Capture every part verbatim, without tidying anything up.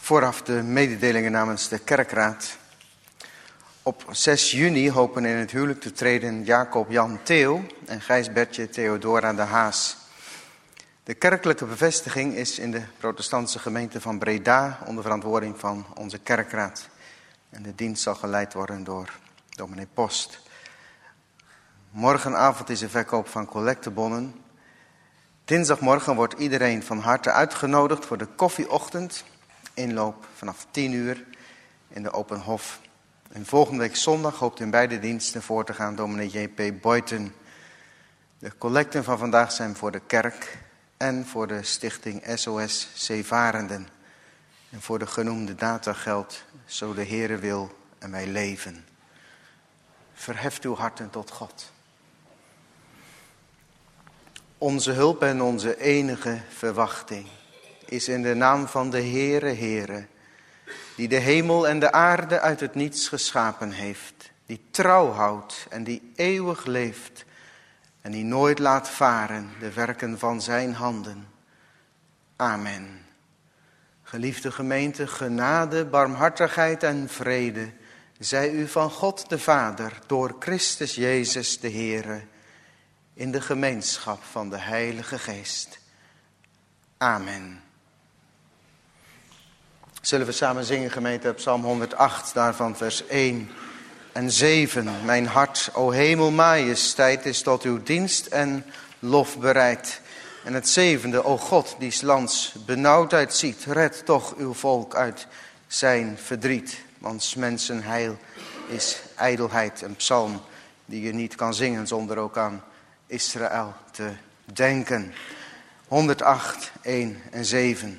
Vooraf de mededelingen namens de kerkraad. Op zes juni hopen in het huwelijk te treden Jacob Jan Theo en Gijsbertje Theodora de Haas. De kerkelijke bevestiging is in de protestantse gemeente van Breda onder verantwoording van onze kerkraad. En de dienst zal geleid worden door dominee Post. Morgenavond is de verkoop van collectebonnen. Dinsdagmorgen wordt iedereen van harte uitgenodigd voor de koffieochtend. Inloop vanaf tien uur in de Open Hof. En volgende week zondag hoopt in beide diensten voor te gaan dominee J P Boyten. De collecten van vandaag zijn voor de kerk en voor de stichting S O S Zeevarenden. En voor de genoemde data geldt, zo de Heere wil en wij leven. Verheft uw harten tot God. Onze hulp en onze enige verwachting is in de naam van de Heere, Heere, die de hemel en de aarde uit het niets geschapen heeft, die trouw houdt en die eeuwig leeft en die nooit laat varen de werken van zijn handen. Amen. Geliefde gemeente, genade, barmhartigheid en vrede zij u van God de Vader door Christus Jezus de Heere in de gemeenschap van de Heilige Geest. Amen. Zullen we samen zingen, gemeente, op Psalm honderdacht, daarvan vers één en zeven. Mijn hart, o hemel, majesteit, is tot uw dienst en lof bereid. En het zevende, o God, die 's lands benauwdheid ziet, red toch uw volk uit zijn verdriet. Want 's mensen heil is ijdelheid, een psalm die je niet kan zingen zonder ook aan Israël te denken. honderdacht, één en zeven.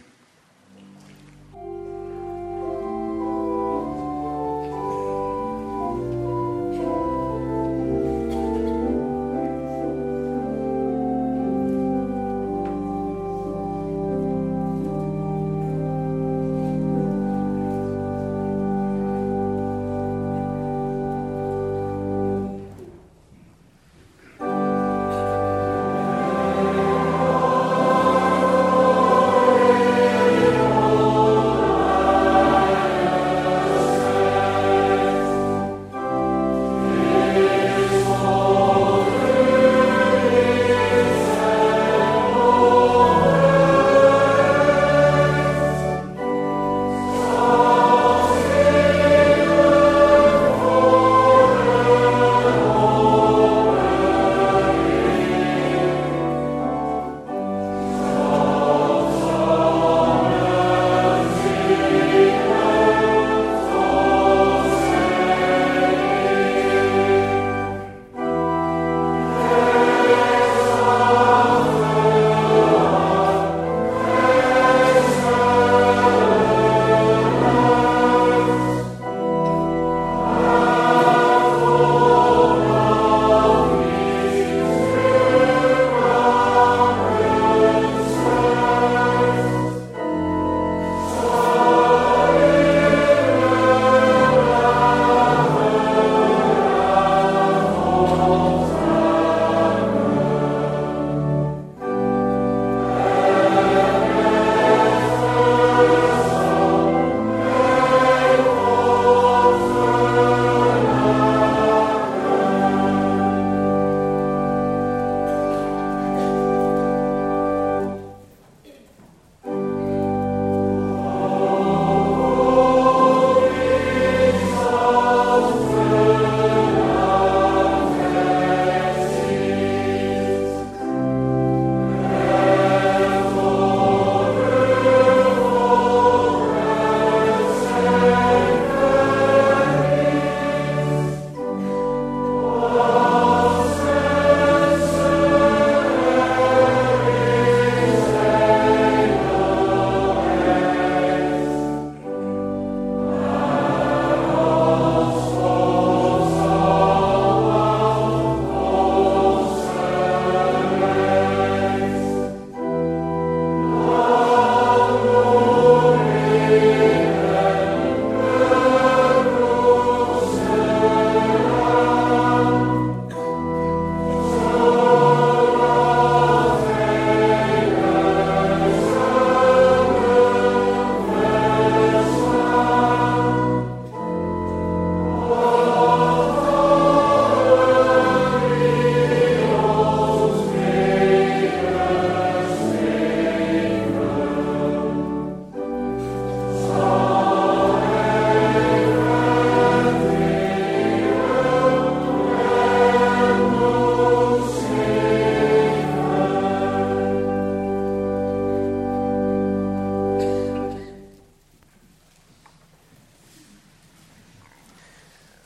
Amen.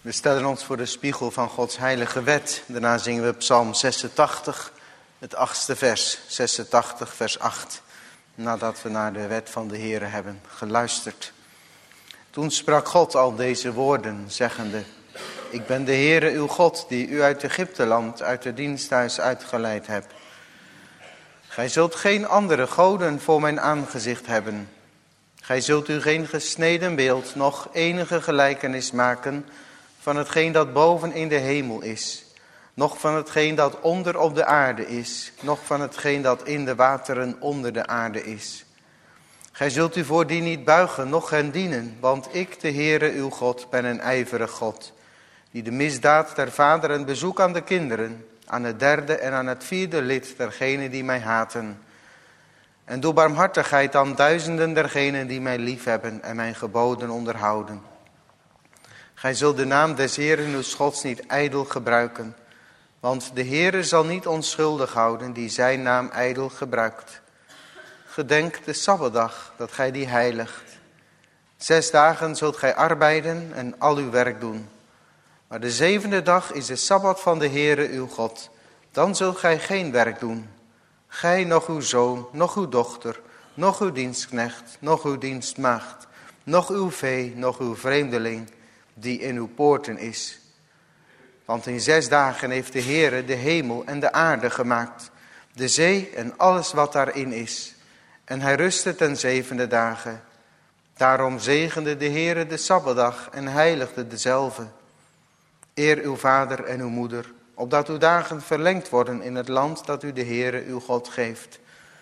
We stellen ons voor de spiegel van Gods heilige wet. Daarna zingen we Psalm zesentachtig, het achtste vers. zesentachtig, vers acht. Nadat we naar de wet van de Heere hebben geluisterd. Toen sprak God al deze woorden, zeggende: Ik ben de Heere uw God, die u uit Egypteland, uit het diensthuis uitgeleid heb. Gij zult geen andere goden voor mijn aangezicht hebben. Gij zult u geen gesneden beeld, noch enige gelijkenis maken van hetgeen dat boven in de hemel is, noch van hetgeen dat onder op de aarde is, noch van hetgeen dat in de wateren onder de aarde is. Gij zult u voor die niet buigen, noch hen dienen, want ik, de Heere uw God, ben een ijverig God, die de misdaad der vaderen bezoek aan de kinderen, aan het derde en aan het vierde lid dergenen die mij haten. En doe barmhartigheid aan duizenden dergenen die mij liefhebben en mijn geboden onderhouden. Gij zult de naam des Heeren uw Gods niet ijdel gebruiken, want de Heere zal niet onschuldig houden die zijn naam ijdel gebruikt. Gedenk de Sabbatdag, dat gij die heiligt. Zes dagen zult gij arbeiden en al uw werk doen. Maar de zevende dag is de Sabbat van de Heere uw God. Dan zult gij geen werk doen. Gij, noch uw zoon, noch uw dochter, noch uw dienstknecht, noch uw dienstmaagd, noch uw vee, noch uw vreemdeling, die in uw poorten is. Want in zes dagen heeft de Heere de hemel en de aarde gemaakt, de zee en alles wat daarin is. En hij rustte ten zevende dagen. Daarom zegende de Heere de Sabbatdag en heiligde dezelve. Eer uw vader en uw moeder, opdat uw dagen verlengd worden in het land dat u de Heere uw God geeft.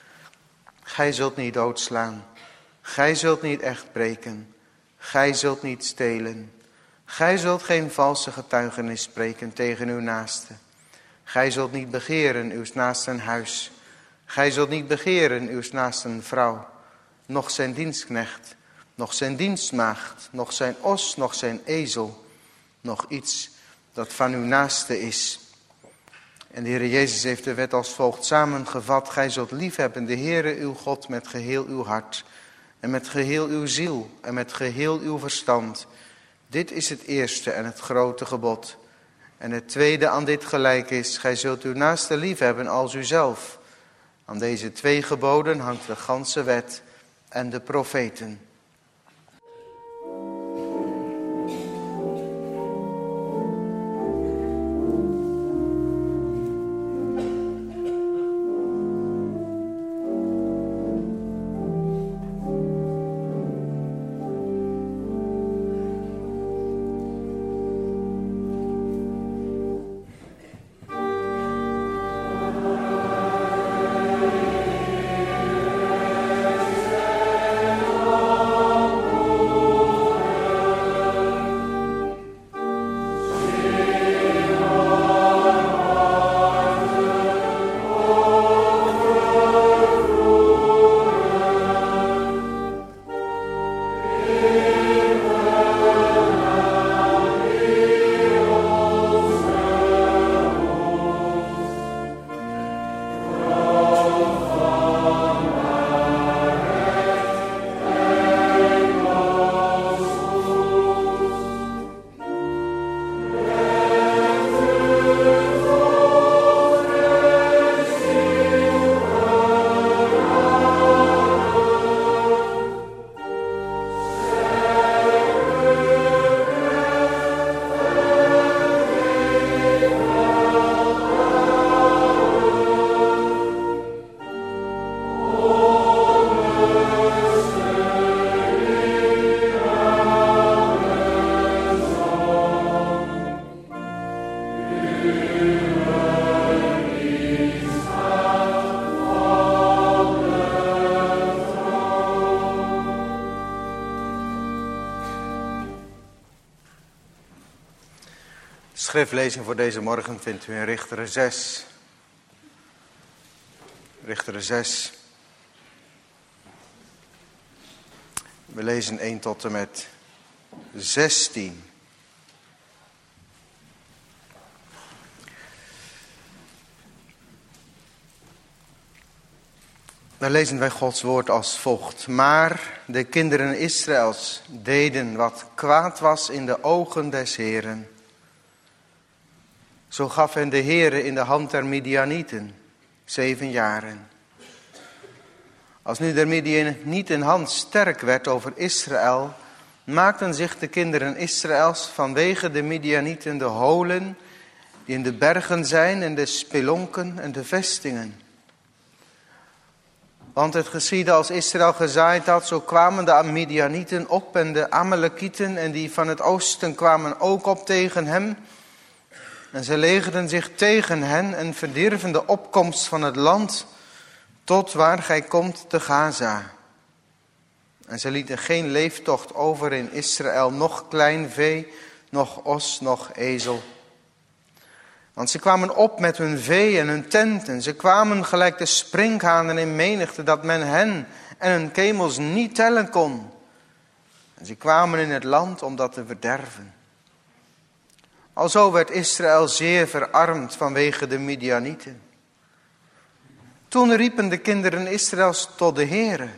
Gij zult niet doodslaan, gij zult niet echt breken, gij zult niet stelen. Gij zult geen valse getuigenis spreken tegen uw naaste. Gij zult niet begeren uw naasten huis. Gij zult niet begeren uw naasten vrouw, noch zijn dienstknecht, noch zijn dienstmaagd, noch zijn os, noch zijn ezel, noch iets dat van uw naaste is. En de Heere Jezus heeft de wet als volgt samengevat: Gij zult liefhebben de Heere uw God met geheel uw hart, en met geheel uw ziel, en met geheel uw verstand. Dit is het eerste en het grote gebod. En het tweede aan dit gelijk is: Gij zult uw naaste liefhebben als uzelf. Aan deze twee geboden hangt de ganse wet en de profeten. Schriftlezing voor deze morgen vindt u in Richteren zes. Richteren zes. We lezen één tot en met zestien. Dan lezen wij Gods woord als volgt. Maar de kinderen Israëls deden wat kwaad was in de ogen des Heeren, Zo gaf hen de Heere in de hand der Midianieten, zeven jaren. Als nu de Midianietenhand sterk werd over Israël, maakten zich de kinderen Israëls vanwege de Midianieten de holen die in de bergen zijn en de spelonken en de vestingen. Want het geschiedde als Israël gezaaid had, zo kwamen de Midianieten op en de Amalekieten en die van het oosten kwamen ook op tegen hem. En ze legerden zich tegen hen en verdierven de opkomst van het land tot waar gij komt te Gaza. En ze lieten geen leeftocht over in Israël, noch klein vee, noch os, noch ezel. Want ze kwamen op met hun vee en hun tenten. Ze kwamen gelijk de sprinkhanen in menigte, dat men hen en hun kemels niet tellen kon. En ze kwamen in het land om dat te verderven. Alzo werd Israël zeer verarmd vanwege de Midianieten. Toen riepen de kinderen Israëls tot de Heere.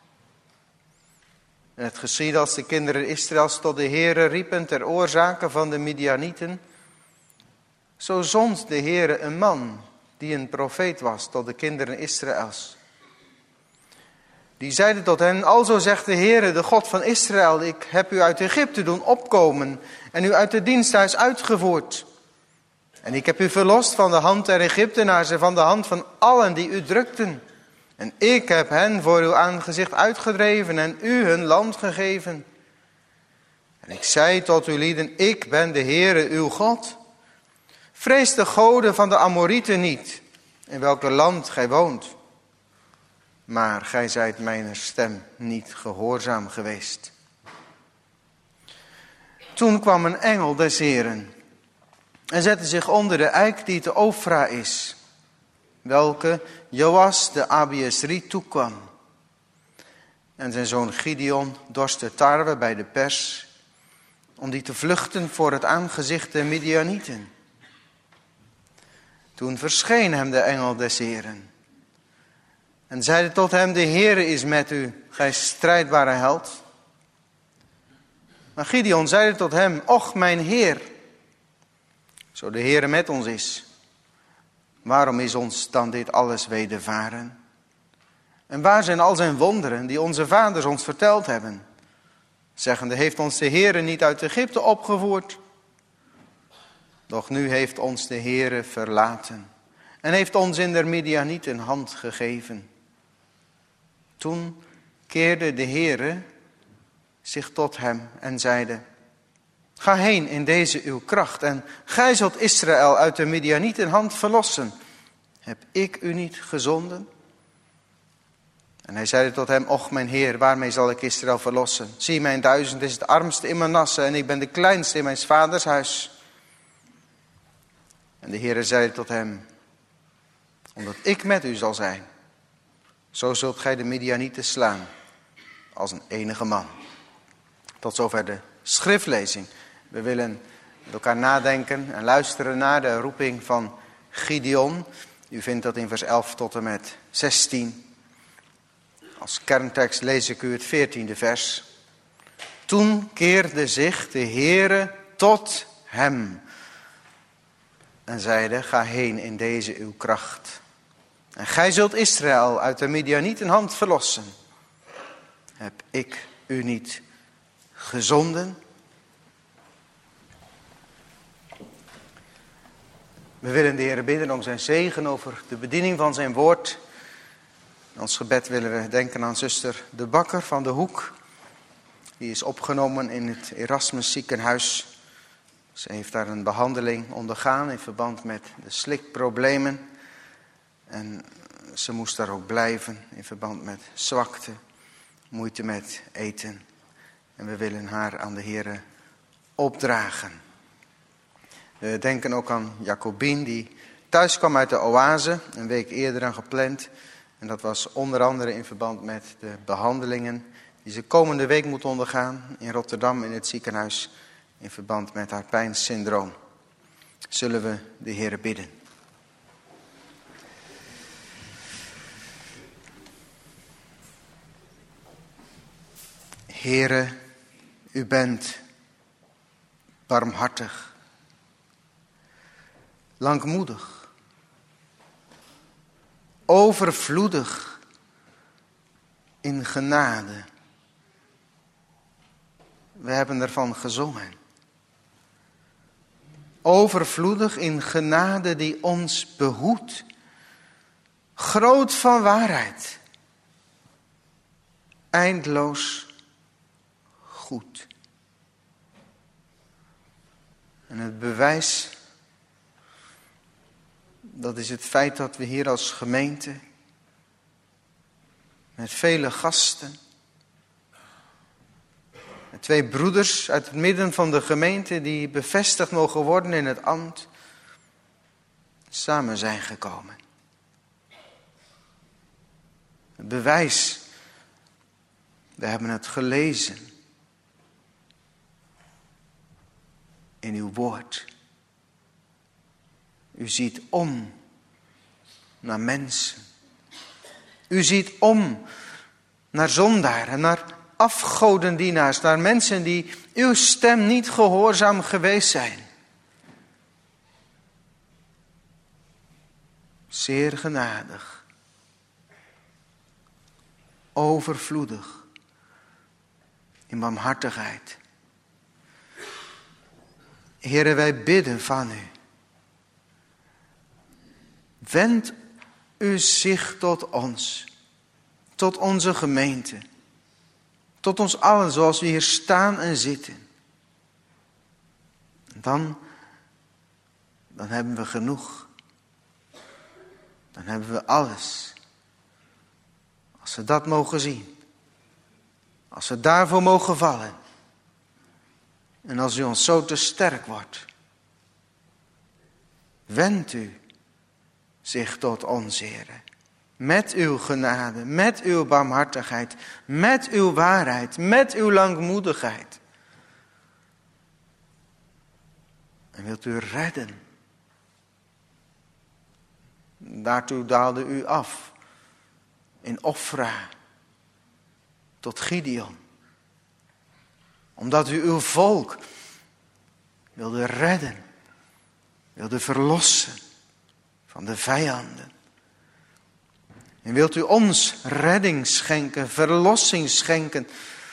En het geschiedde als de kinderen Israëls tot de Heere riepen ter oorzake van de Midianieten. Zo zond de Heere een man die een profeet was tot de kinderen Israëls. Die zeiden tot hen, alzo zegt de Heere, de God van Israël, ik heb u uit Egypte doen opkomen en u uit het diensthuis uitgevoerd. En ik heb u verlost van de hand der Egyptenaars en van de hand van allen die u drukten. En ik heb hen voor uw aangezicht uitgedreven en u hun land gegeven. En ik zei tot uw lieden, ik ben de Heere uw God. Vrees de goden van de Amorieten niet, in welk land gij woont. Maar gij zijt mijn stem niet gehoorzaam geweest. Toen kwam een engel des Heeren en zette zich onder de eik die te Ofra is, welke Joas de Abiesri toekwam. En zijn zoon Gideon dorste tarwe bij de pers, om die te vluchten voor het aangezicht der Midianieten. Toen verscheen hem de engel des Heeren en zeide tot hem, de Heere is met u, gij strijdbare held. Maar Gideon zeide tot hem, och mijn Heer, zo de Heere met ons is, waarom is ons dan dit alles wedervaren? En waar zijn al zijn wonderen die onze vaders ons verteld hebben? Zeggende, heeft ons de Heere niet uit Egypte opgevoerd? Doch nu heeft ons de Heere verlaten en heeft ons in der Midianieten hand gegeven. Toen keerde de Heere zich tot hem en zeide, ga heen in deze uw kracht en gij zult Israël uit de Midianieten hand verlossen. Heb ik u niet gezonden? En hij zeide tot hem, och mijn Heer, waarmee zal ik Israël verlossen? Zie, mijn duizend is het armste in Manasse en ik ben de kleinste in mijn vaders huis. En de Heere zeide tot hem, omdat ik met u zal zijn, zo zult gij de Midianieten slaan als een enige man. Tot zover de schriftlezing. We willen met elkaar nadenken en luisteren naar de roeping van Gideon. U vindt dat in vers elf tot en met zestien. Als kerntekst lees ik u het veertiende vers. Toen keerde zich de Heere tot hem en zeide, ga heen in deze uw kracht. En gij zult Israël uit de Midianieten hand verlossen. Heb ik u niet gezonden? We willen de Heer bidden om zijn zegen over de bediening van zijn woord. In ons gebed willen we denken aan zuster De Bakker van de Hoek. Die is opgenomen in het Erasmus ziekenhuis. Ze heeft daar een behandeling ondergaan in verband met de slikproblemen. En ze moest daar ook blijven in verband met zwakte, moeite met eten. En we willen haar aan de Heere opdragen. We denken ook aan Jacobien die thuis kwam uit de oase, een week eerder dan gepland. En dat was onder andere in verband met de behandelingen die ze komende week moet ondergaan in Rotterdam in het ziekenhuis. In verband met haar pijnsyndroom. Zullen we de Heere bidden. Heere, u bent barmhartig. langmoedig, overvloedig in genade. We hebben ervan gezongen. Overvloedig in genade die ons behoedt. Groot van waarheid. Eindloos goed. En het bewijs, dat is het feit dat we hier als gemeente, met vele gasten, met twee broeders uit het midden van de gemeente die bevestigd mogen worden in het ambt, samen zijn gekomen. Het bewijs, we hebben het gelezen in uw woord. U ziet om naar mensen. U ziet om naar zondaren, naar afgodendienaars, naar mensen die uw stem niet gehoorzaam geweest zijn. Zeer genadig, overvloedig in barmhartigheid. Heere, wij bidden van u. Wend u zich tot ons, tot onze gemeente, tot ons allen zoals we hier staan en zitten. Dan, dan hebben we genoeg. Dan hebben we alles. Als we dat mogen zien. Als we daarvoor mogen vallen. En als u ons zo te sterk wordt. Wend u zich tot ons, Heere. Met uw genade, met uw barmhartigheid, met uw waarheid, met uw langmoedigheid. En wilt u redden. Daartoe daalde u af in Ofra tot Gideon. Omdat u uw volk wilde redden, wilde verlossen van de vijanden. En wilt u ons redding schenken, verlossing schenken.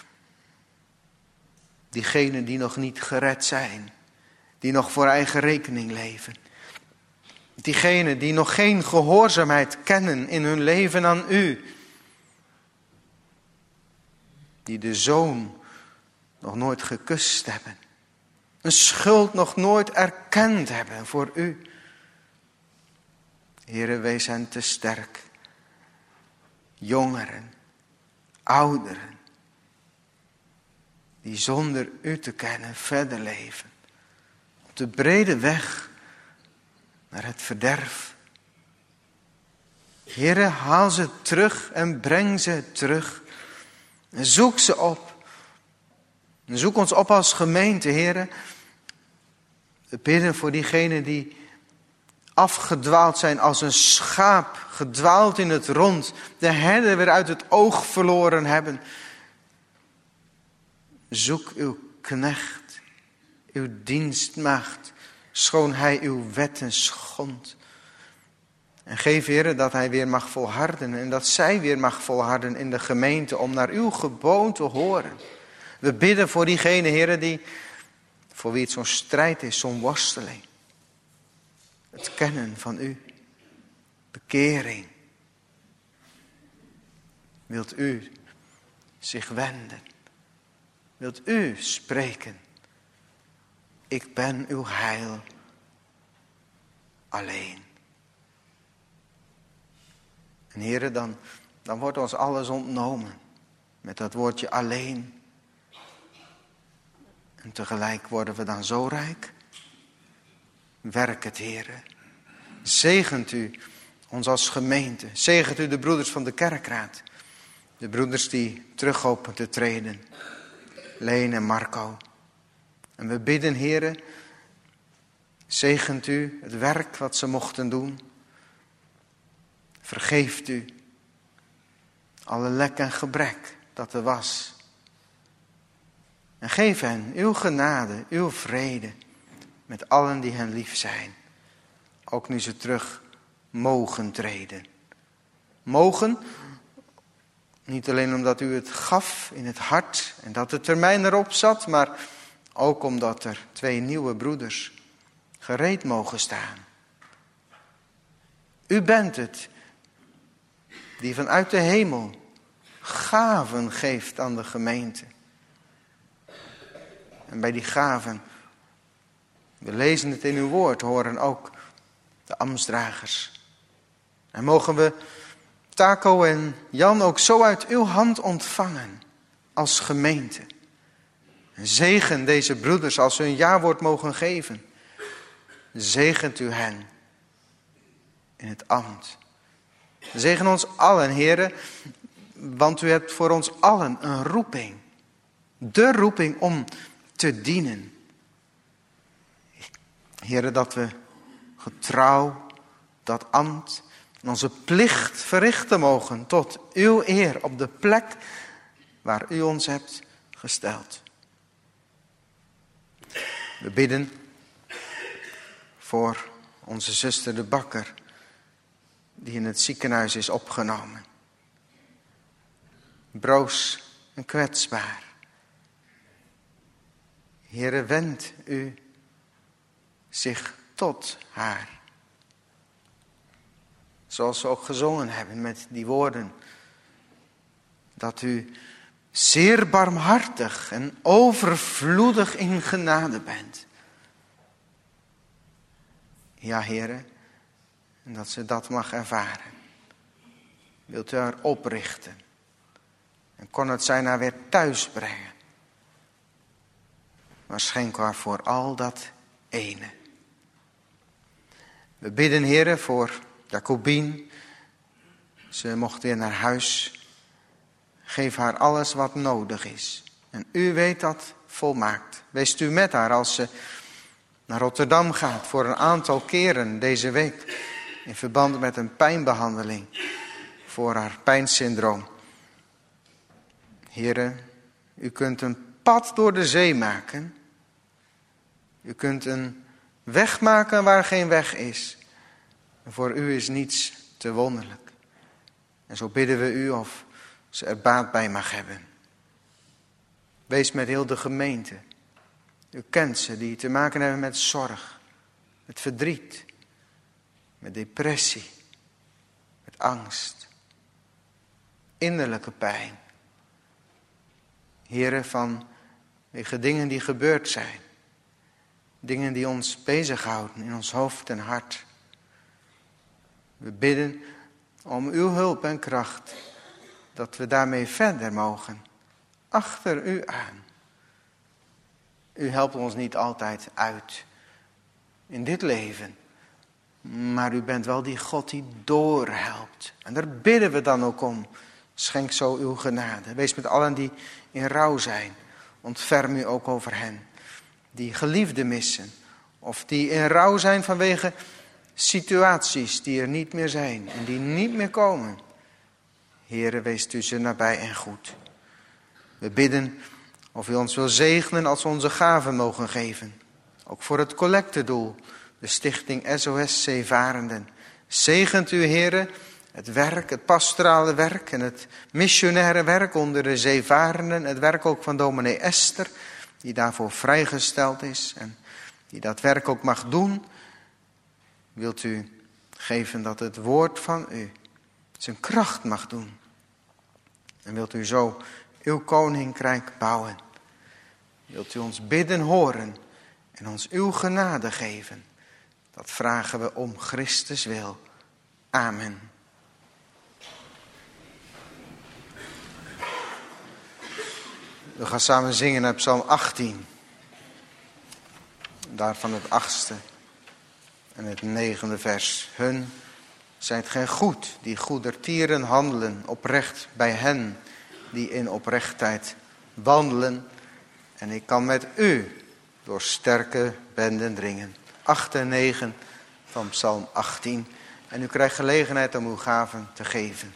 Diegenen die nog niet gered zijn, die nog voor eigen rekening leven. Diegenen die nog geen gehoorzaamheid kennen in hun leven aan u. Die de Zoon nog nooit gekust hebben. Een schuld nog nooit erkend hebben voor u. Heere, wees hen te sterk. Jongeren, ouderen, die zonder u te kennen verder leven. Op de brede weg naar het verderf. Heere, haal ze terug en breng ze terug. En zoek ze op. En zoek ons op als gemeente, Heere. We bidden voor diegenen die afgedwaald zijn als een schaap, gedwaald in het rond, de herder weer uit het oog verloren hebben. Zoek uw knecht, uw dienstmaagd, schoon hij uw wetten schondt. En geef, Heere, dat hij weer mag volharden en dat zij weer mag volharden in de gemeente om naar uw geboon te horen. We bidden voor diegenen, Heere, die, voor wie het zo'n strijd is, zo'n worsteling. Het kennen van u. Bekering. Wilt u zich wenden? Wilt u spreken? Ik ben uw heil alleen. En Heere, dan, dan wordt ons alles ontnomen. Met dat woordje alleen. En tegelijk worden we dan zo rijk. Werk het, Heere. Zegent u ons als gemeente. Zegent u de broeders van de kerkraad. De broeders die terug hopen te treden. Leen en Marco. En we bidden, Heere, zegent u het werk wat ze mochten doen. Vergeeft u alle lek en gebrek dat er was. En geef hen uw genade, uw vrede met allen die hen lief zijn. ook nu ze terug mogen treden. Mogen, niet alleen omdat u het gaf in het hart en dat de termijn erop zat, maar ook omdat er twee nieuwe broeders gereed mogen staan. U bent het die vanuit de hemel gaven geeft aan de gemeente. En bij die gaven, we lezen het in uw woord, horen ook de ambtsdragers. En mogen we Taco en Jan ook zo uit uw hand ontvangen als gemeente. En zegen deze broeders als ze hun jawoord mogen geven. Zegent u hen in het ambt. Zegen ons allen, heren, want u hebt voor ons allen een roeping. De roeping om te dienen. Heren, dat we getrouw dat ambt en onze plicht verrichten mogen tot uw eer op de plek waar u ons hebt gesteld. We bidden voor onze zuster de Bakker, die in het ziekenhuis is opgenomen. Broos en kwetsbaar. Heere, wend u zich tot haar. Zoals we ook gezongen hebben met die woorden. Dat u zeer barmhartig en overvloedig in genade bent. Ja, Heere, en dat ze dat mag ervaren. Wilt u haar oprichten. En kon het zijn haar weer thuis brengen. Maar schenk haar voor al dat ene. We bidden, Heere, voor Jacobien. Ze mocht weer naar huis. Geef haar alles wat nodig is. En u weet dat volmaakt. Wees u met haar als ze naar Rotterdam gaat voor een aantal keren deze week. In verband met een pijnbehandeling voor haar pijnsyndroom. Heere, u kunt een pad door de zee maken. U kunt een weg maken waar geen weg is. En voor u is niets te wonderlijk. En zo bidden we u of ze er baat bij mag hebben. Wees met heel de gemeente. U kent ze die te maken hebben met zorg, met verdriet, met depressie, met angst, innerlijke pijn. Heren, vanwege dingen die gebeurd zijn. Dingen die ons bezighouden in ons hoofd en hart. We bidden om uw hulp en kracht. Dat we daarmee verder mogen. Achter u aan. U helpt ons niet altijd uit. In dit leven. Maar u bent wel die God die doorhelpt. En daar bidden we dan ook om. Schenk zo uw genade. Wees met allen die in rouw zijn. Ontferm u ook over hen. Die geliefden missen. Of die in rouw zijn vanwege situaties die er niet meer zijn. En die niet meer komen. Heere, wees u ze nabij en goed. We bidden of u ons wil zegenen als we onze gaven mogen geven. Ook voor het collectedoel. De stichting S O S Zeevarenden. Zegent u, Heere, het werk, het pastorale werk en het missionaire werk onder de zeevarenden. Het werk ook van dominee Esther, die daarvoor vrijgesteld is. En die dat werk ook mag doen. Wilt u geven dat het woord van u zijn kracht mag doen. En wilt u zo uw koninkrijk bouwen. Wilt u ons bidden horen en ons uw genade geven. Dat vragen we om Christus wil. Amen. We gaan samen zingen naar Psalm achttien. Daarvan het achtste en het negende vers. Hun zijt gij goed, die goedertieren handelen, oprecht bij hen die in oprechtheid wandelen. En ik kan met u door sterke benden dringen. acht en negen van Psalm achttien. En u krijgt gelegenheid om uw gaven te geven.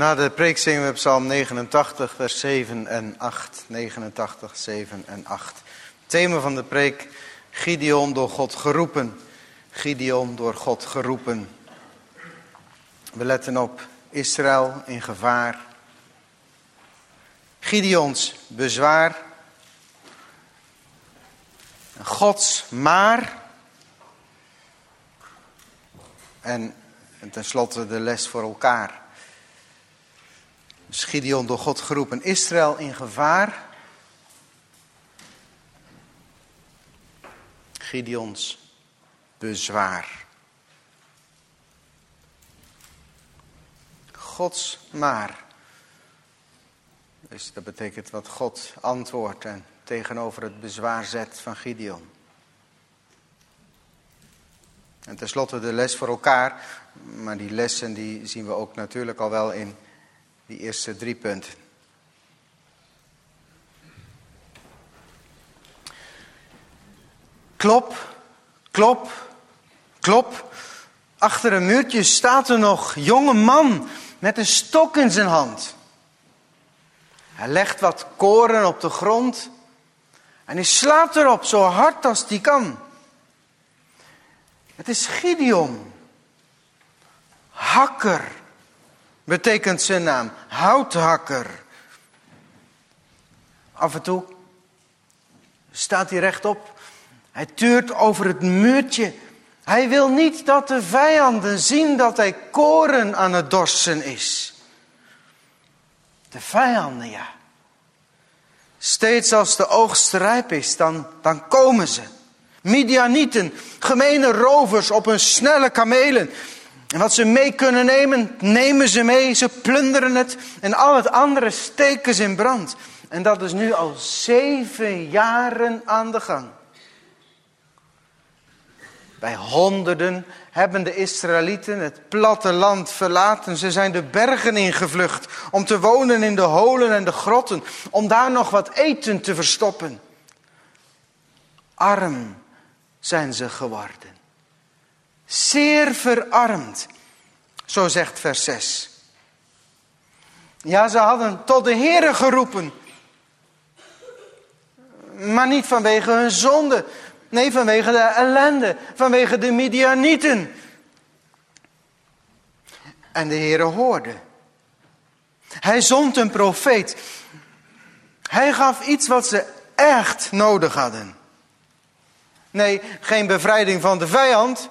Na de preek zingen we Psalm negenentachtig, vers zeven en acht. negenentachtig, zeven en acht. Thema van de preek: Gideon door God geroepen. Gideon door God geroepen. We letten op Israël in gevaar. Gideons bezwaar. Gods maar. En, en tenslotte de les voor elkaar. Dus Gideon door God geroepen. Israël in gevaar. Gideons bezwaar. Gods maar. Dus dat betekent wat God antwoordt en tegenover het bezwaar zet van Gideon. En tenslotte de les voor elkaar. Maar die lessen die zien we ook natuurlijk al wel in die eerste drie punten. Klop, klop, klop. Achter een muurtje staat er nog een jonge man met een stok in zijn hand. Hij legt wat koren op de grond en hij slaat erop zo hard als hij kan. Het is Gideon. Hakker betekent zijn naam. Houthakker. Af en toe staat hij rechtop. Hij tuurt over het muurtje. Hij wil niet dat de vijanden zien dat hij koren aan het dorsen is. De vijanden, ja. Steeds als de oogst rijp is, dan, dan komen ze. Midianieten, gemene rovers op hun snelle kamelen. En wat ze mee kunnen nemen, nemen ze mee. Ze plunderen het en al het andere steken ze in brand. En dat is nu al zeven jaren aan de gang. Bij honderden hebben de Israëlieten het platteland verlaten. Ze zijn de bergen ingevlucht om te wonen in de holen en de grotten. Om daar nog wat eten te verstoppen. Arm zijn ze geworden. Zeer verarmd. Zo zegt vers zes. Ja, ze hadden tot de Heere geroepen. Maar niet vanwege hun zonde. Nee, vanwege de ellende. Vanwege de Midianieten. En de Heere hoorde. Hij zond een profeet. Hij gaf iets wat ze echt nodig hadden. Nee, geen bevrijding van de vijand.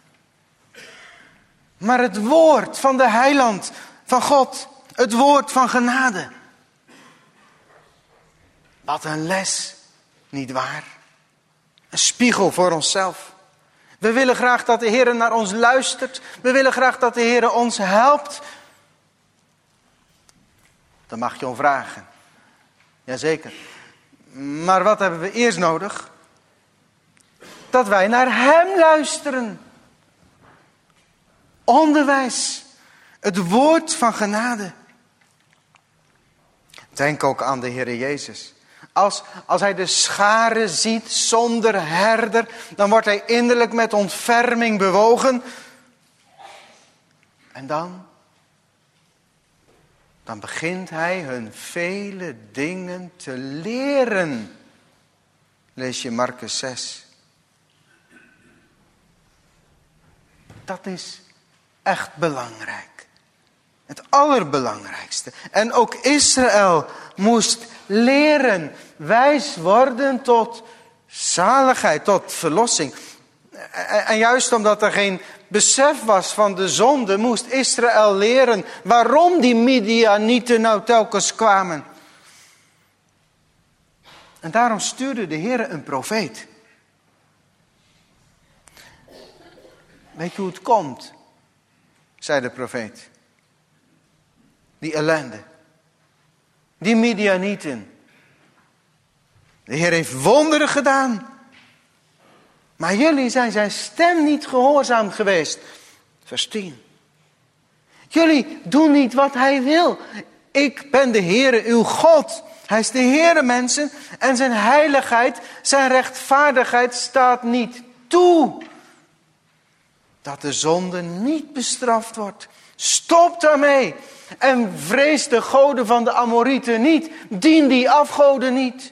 Maar het woord van de heiland, van God. Het woord van genade. Wat een les, niet waar? Een spiegel voor onszelf. We willen graag dat de Heer naar ons luistert. We willen graag dat de Heer ons helpt. Dan mag je om vragen. Jazeker. Maar wat hebben we eerst nodig? Dat wij naar Hem luisteren. Onderwijs. Het woord van genade. Denk ook aan de Heer Jezus. Als, als hij de scharen ziet zonder herder, dan wordt hij innerlijk met ontferming bewogen. En dan? Dan begint hij hun vele dingen te leren. Lees je Markus zes. Dat is echt belangrijk. Het allerbelangrijkste. En ook Israël moest leren, wijs worden tot zaligheid, tot verlossing. En juist omdat er geen besef was van de zonde, moest Israël leren waarom die Midianieten nou telkens kwamen. En daarom stuurde de Heer een profeet. Weet je hoe het komt? Zei de profeet. Die ellende. Die Midianieten. De Heer heeft wonderen gedaan. Maar jullie zijn zijn stem niet gehoorzaam geweest. Vers tien. Jullie doen niet wat hij wil. Ik ben de Heere uw God. Hij is de Heere mensen. En zijn heiligheid, zijn rechtvaardigheid staat niet toe. Dat de zonde niet bestraft wordt. Stop daarmee. En vrees de goden van de Amorieten niet. Dien die afgoden niet.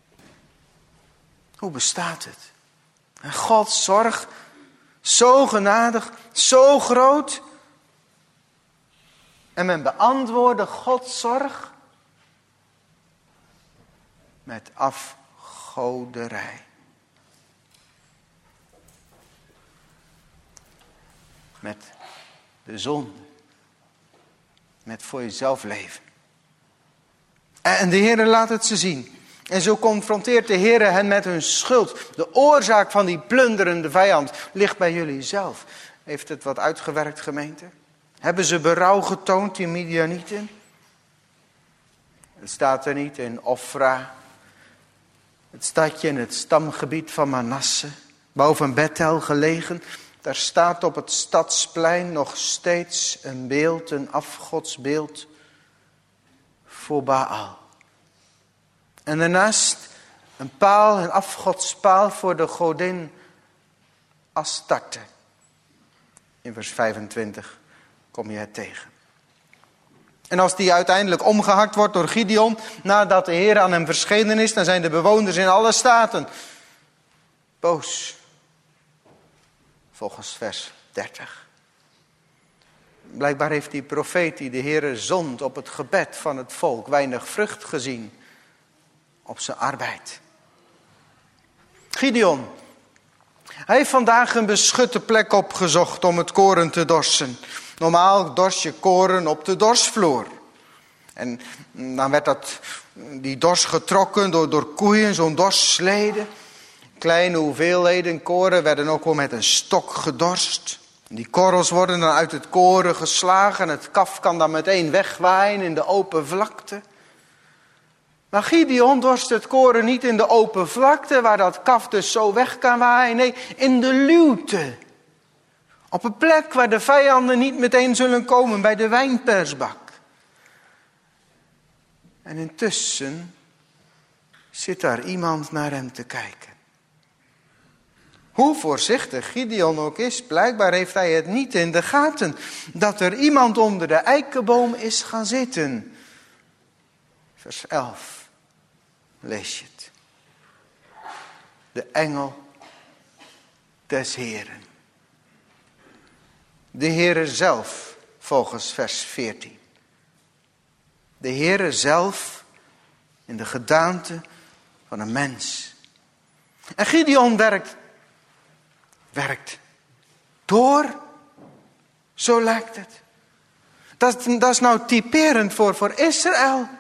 Hoe bestaat het? En Gods zorg, zo genadig, zo groot. En men beantwoordde Gods zorg met afgoderij. Met de zonde. Met voor jezelf leven. En de Heer laat het ze zien. En zo confronteert de Heer hen met hun schuld. De oorzaak van die plunderende vijand ligt bij jullie zelf. Heeft het wat uitgewerkt, gemeente? Hebben ze berouw getoond, die Midianieten? Het staat er niet in Ofra. Het stadje in het stamgebied van Manasse. Boven Bethel gelegen. Daar staat op het stadsplein nog steeds een beeld, een afgodsbeeld voor Baal. En daarnaast een paal, een afgodspaal voor de godin Astarte. In vers vijfentwintig kom je het tegen. En als die uiteindelijk omgehakt wordt door Gideon, nadat de Heer aan hem verschenen is, dan zijn de bewoners in alle staten boos. Volgens vers dertig. Blijkbaar heeft die profeet die de Heere zond op het gebed van het volk weinig vrucht gezien op zijn arbeid. Gideon, hij heeft vandaag een beschutte plek opgezocht om het koren te dorsen. Normaal dorst je koren op de dorsvloer. En dan werd dat, die dors getrokken door, door koeien, zo'n dorsslede. Kleine hoeveelheden koren werden ook wel met een stok gedorst. Die korrels worden dan uit het koren geslagen. Het kaf kan dan meteen wegwaaien in de open vlakte. Maar Gideon dorst het koren niet in de open vlakte, waar dat kaf dus zo weg kan waaien. Nee, in de luwte. Op een plek waar de vijanden niet meteen zullen komen, bij de wijnpersbak. En intussen zit daar iemand naar hem te kijken. Hoe voorzichtig Gideon ook is, blijkbaar heeft hij het niet in de gaten dat er iemand onder de eikenboom is gaan zitten. Vers elf, lees je het. De engel des Heeren. De Heere zelf, volgens vers veertien. De Heere zelf in de gedaante van een mens. En Gideon werkt, werkt door, zo lijkt het. Dat, dat is nou typerend voor, voor Israël.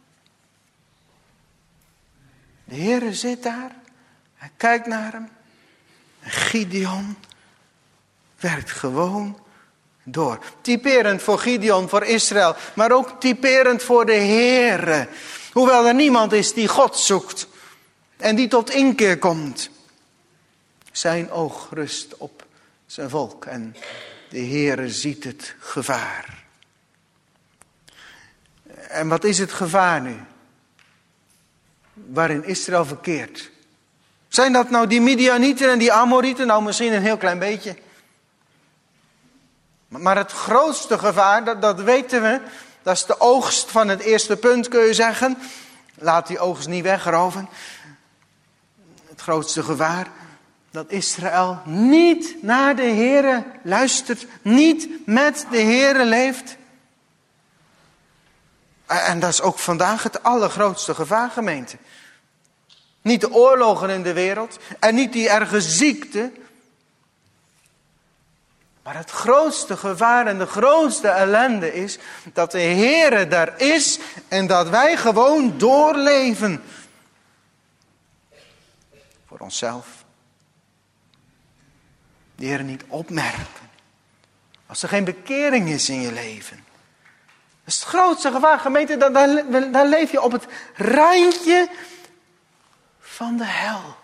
De Heere zit daar, hij kijkt naar hem. En Gideon werkt gewoon door. Typerend voor Gideon, voor Israël, maar ook typerend voor de Heere. Hoewel er niemand is die God zoekt en die tot inkeer komt. Zijn oog rust op zijn volk en de Heere ziet het gevaar. En wat is het gevaar nu? Waarin Israël verkeert. Zijn dat nou die Midianieten en die Amorieten? Nou, misschien een heel klein beetje. Maar het grootste gevaar, dat, dat weten we, dat is de oogst van het eerste punt, kun je zeggen. Laat die oogst niet wegroven. Het grootste gevaar, dat Israël niet naar de Heere luistert, niet met de Heere leeft. En dat is ook vandaag het allergrootste gevaar, gemeente. Niet de oorlogen in de wereld en niet die erge ziekte. Maar het grootste gevaar en de grootste ellende is dat de Heere daar is en dat wij gewoon doorleven. Voor onszelf. De Heere niet opmerken. Als er geen bekering is in je leven. Dat is het grootste gevaar, gemeente. Dan, dan, dan leef je op het randje van de hel.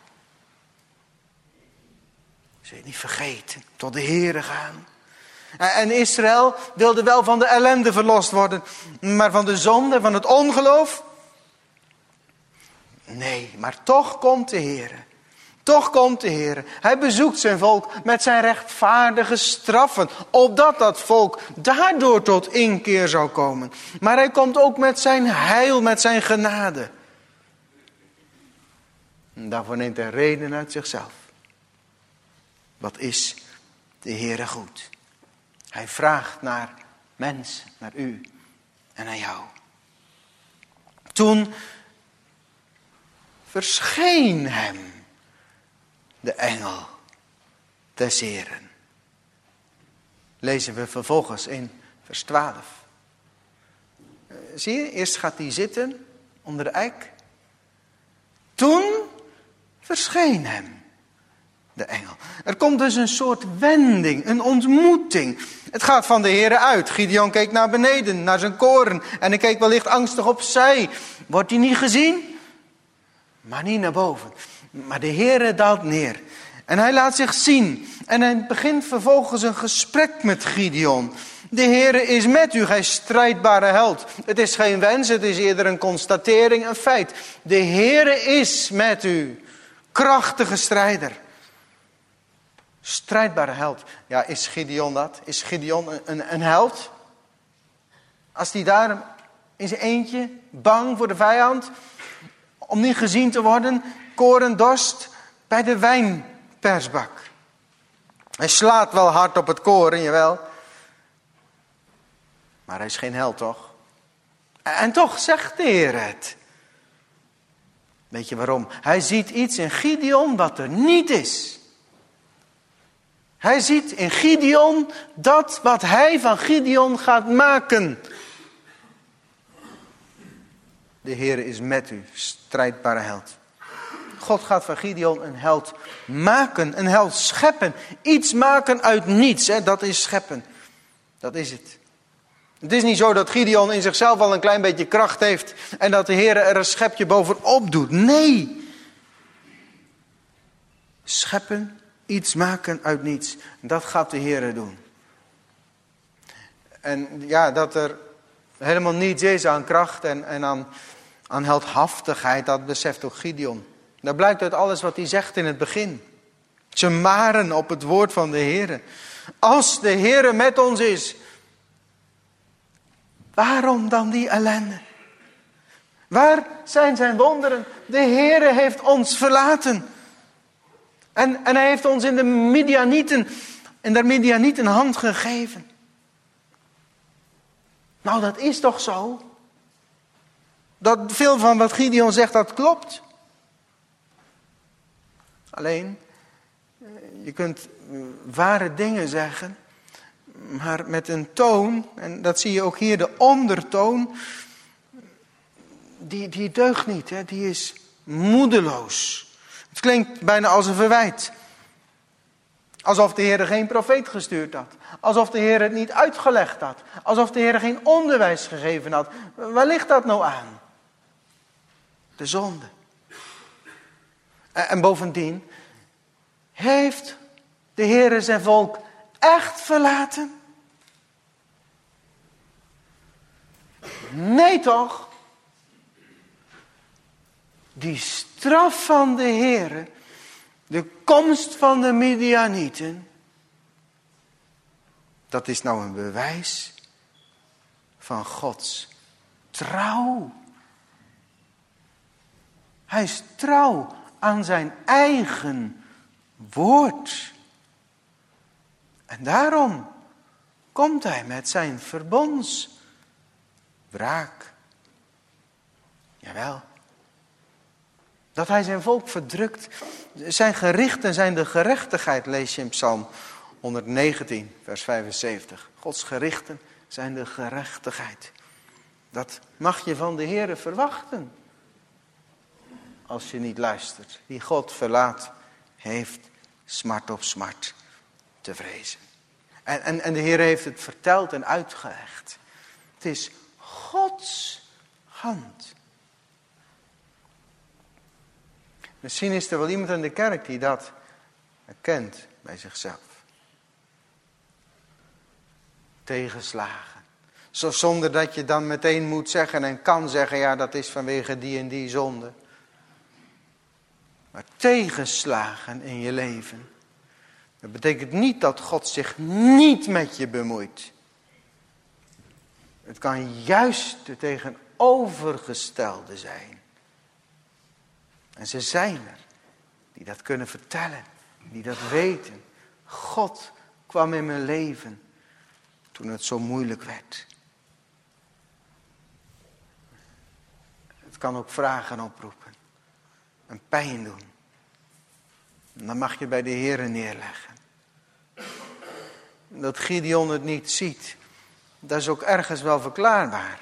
Zul je niet vergeten, tot de Heere gaan. En Israël wilde wel van de ellende verlost worden, maar van de zonde, van het ongeloof? Nee, maar toch komt de Heere. Toch komt de Heer. Hij bezoekt zijn volk met zijn rechtvaardige straffen. Opdat dat volk daardoor tot inkeer zou komen. Maar hij komt ook met zijn heil, met zijn genade. En daarvoor neemt hij reden uit zichzelf. Wat is de Heere goed? Hij vraagt naar mensen, naar u en naar jou. Toen verscheen hem de engel des Heeren. Lezen we vervolgens in vers twaalf. Zie je, eerst gaat hij zitten onder de eik. Toen verscheen hem de engel. Er komt dus een soort wending, een ontmoeting. Het gaat van de Heere uit. Gideon keek naar beneden, naar zijn koren. En hij keek wellicht angstig opzij. Wordt hij niet gezien? Maar niet naar boven. Maar de Heere daalt neer. En hij laat zich zien. En hij begint vervolgens een gesprek met Gideon. De Heere is met u, gij strijdbare held. Het is geen wens, het is eerder een constatering, een feit. De Heere is met u. Krachtige strijder. Strijdbare held. Ja, is Gideon dat? Is Gideon een, een, een held? Als hij daar in zijn eentje, bang voor de vijand, om niet gezien te worden, koren dorst bij de wijnpersbak. Hij slaat wel hard op het koren, jawel. Maar hij is geen held, toch? En toch zegt de Heer het. Weet je waarom? Hij ziet iets in Gideon wat er niet is. Hij ziet in Gideon dat wat hij van Gideon gaat maken. De Heer is met u, strijdbare held. God gaat van Gideon een held maken, een held scheppen. Iets maken uit niets, hè? Dat is scheppen. Dat is het. Het is niet zo dat Gideon in zichzelf al een klein beetje kracht heeft en dat de Heer er een schepje bovenop doet. Nee. Scheppen, iets maken uit niets. Dat gaat de Heer doen. En ja, dat er helemaal niets is aan kracht en, en aan, aan heldhaftigheid, dat beseft ook Gideon. Dat blijkt uit alles wat hij zegt in het begin. Ze maren op het woord van de Heer. Als de Heer met ons is, waarom dan die ellende? Waar zijn zijn wonderen? De Heer heeft ons verlaten. En, en hij heeft ons in de Midianieten, in de Midianieten hand gegeven. Nou, dat is toch zo? Dat veel van wat Gideon zegt, dat klopt. Alleen, je kunt ware dingen zeggen, maar met een toon, en dat zie je ook hier, de ondertoon, die, die deugt niet, hè? Die is moedeloos. Het klinkt bijna als een verwijt. Alsof de Heer geen profeet gestuurd had. Alsof de Heer het niet uitgelegd had. Alsof de Heer geen onderwijs gegeven had. Waar ligt dat nou aan? De zonde. En bovendien, heeft de Heer zijn volk echt verlaten? Nee toch? Die straf van de Heer, de komst van de Midianieten, dat is nou een bewijs van Gods trouw. Hij is trouw aan zijn eigen woord. En daarom komt hij met zijn verbondswraak. Jawel. Dat hij zijn volk verdrukt. Zijn gerichten zijn de gerechtigheid, lees je in Psalm honderdnegentien, vers vijfenzeventig. Gods gerichten zijn de gerechtigheid. Dat mag je van de Heere verwachten. Als je niet luistert. Wie God verlaat, heeft smart op smart te vrezen. En, en, en de Heer heeft het verteld en uitgelegd. Het is Gods hand. Misschien is er wel iemand in de kerk die dat herkent bij zichzelf. Tegenslagen. Zo, zonder dat je dan meteen moet zeggen en kan zeggen, ja, dat is vanwege die en die zonde. maar tegenslagen in je leven. Dat betekent niet dat God zich niet met je bemoeit. Het kan juist de tegenovergestelde zijn. En ze zijn er, die dat kunnen vertellen, die dat weten. God kwam in mijn leven toen het zo moeilijk werd. Het kan ook vragen oproepen en pijn doen. En dan mag je bij de Heere neerleggen. Dat Gideon het niet ziet, dat is ook ergens wel verklaarbaar.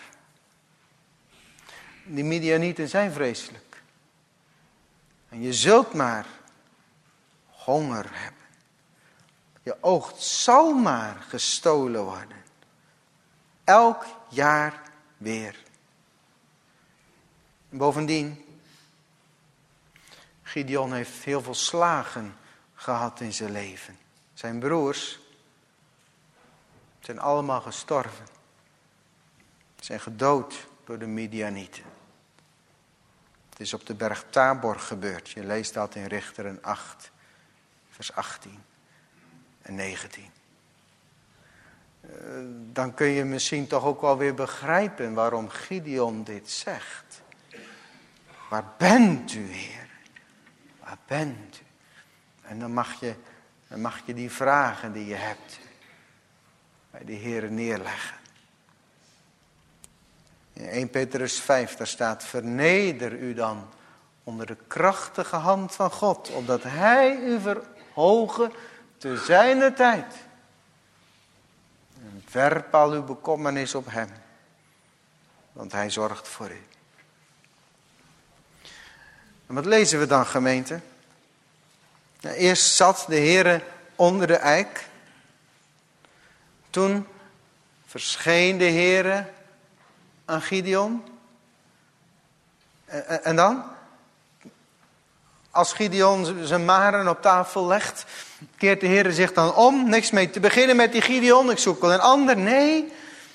Die Midianieten zijn vreselijk. En je zult maar honger hebben. Je oogst zal maar gestolen worden. Elk jaar weer. En bovendien, Gideon heeft heel veel slagen gehad in zijn leven. Zijn broers zijn allemaal gestorven. Zijn gedood door de Midianieten. Het is op de berg Tabor gebeurd. Je leest dat in Richteren acht, vers achttien en negentien. Dan kun je misschien toch ook wel weer begrijpen waarom Gideon dit zegt. Waar bent u, Heer? Waar bent u? En dan mag je, dan mag je die vragen die je hebt bij de Heer neerleggen. In eerste Petrus vijf, daar staat: verneder u dan onder de krachtige hand van God, opdat Hij u verhogen te zijner tijd. En werp al uw bekommernis op Hem, want Hij zorgt voor u. En wat lezen we dan, gemeente? Nou, eerst zat de Heere onder de eik. Toen verscheen de Heere aan Gideon. En, en dan? Als Gideon zijn maren op tafel legt, keert de Heere zich dan om. Niks mee te beginnen met die Gideon. Ik zoek wel een ander. Nee.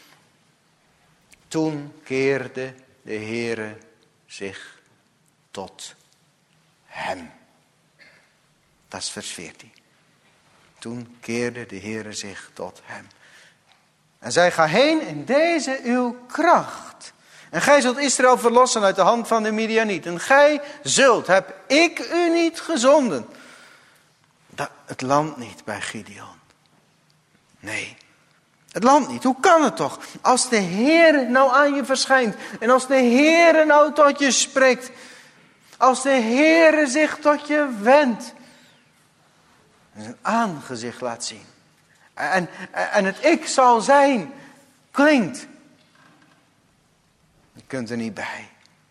Toen keerde de Heere zich tot hem. Dat is vers veertien. Toen keerde de Heere zich tot hem. En zij: ga heen in deze uw kracht. En gij zult Israël verlossen uit de hand van de Midianieten. En gij zult, heb ik u niet gezonden. Dat, het land niet bij Gideon. Nee, het land niet. Hoe kan het toch? Als de Heer nou aan je verschijnt. En als de Heer nou tot je spreekt. Als de Heer zich tot je wendt. En zijn aangezicht laat zien. En, en het ik zal zijn klinkt. Je kunt er niet bij.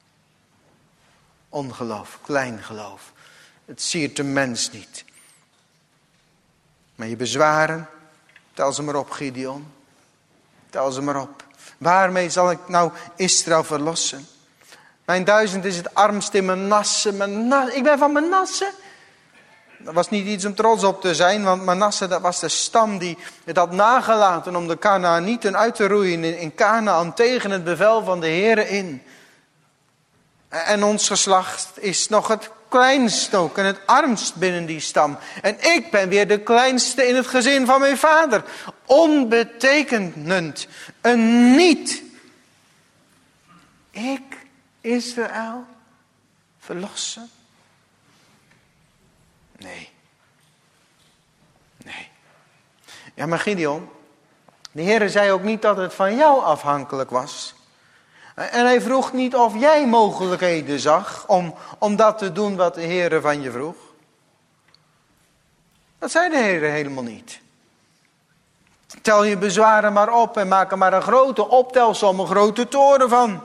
Ongeloof, klein geloof. Het siert de mens niet. Maar je bezwaren, tel ze maar op, Gideon. Tel ze maar op. Waarmee zal ik nou Israël verlossen? Mijn duizend is het armst in Manasse. Manasse. Ik ben van Manasse. Dat was niet iets om trots op te zijn, want Manasse, dat was de stam die het had nagelaten om de Kanaanieten uit te roeien in Kanaan tegen het bevel van de Heere in. En ons geslacht is nog het kleinst ook en het armst binnen die stam. En ik ben weer de kleinste in het gezin van mijn vader. Onbetekenend, een niet. Ik, Israël, verlossen? Nee. Nee. Ja, maar Gideon, de Heere zei ook niet dat het van jou afhankelijk was. En hij vroeg niet of jij mogelijkheden zag om, om dat te doen wat de Heere van je vroeg. Dat zei de Heere helemaal niet. Tel je bezwaren maar op en maak er maar een grote optelsom, een grote toren van.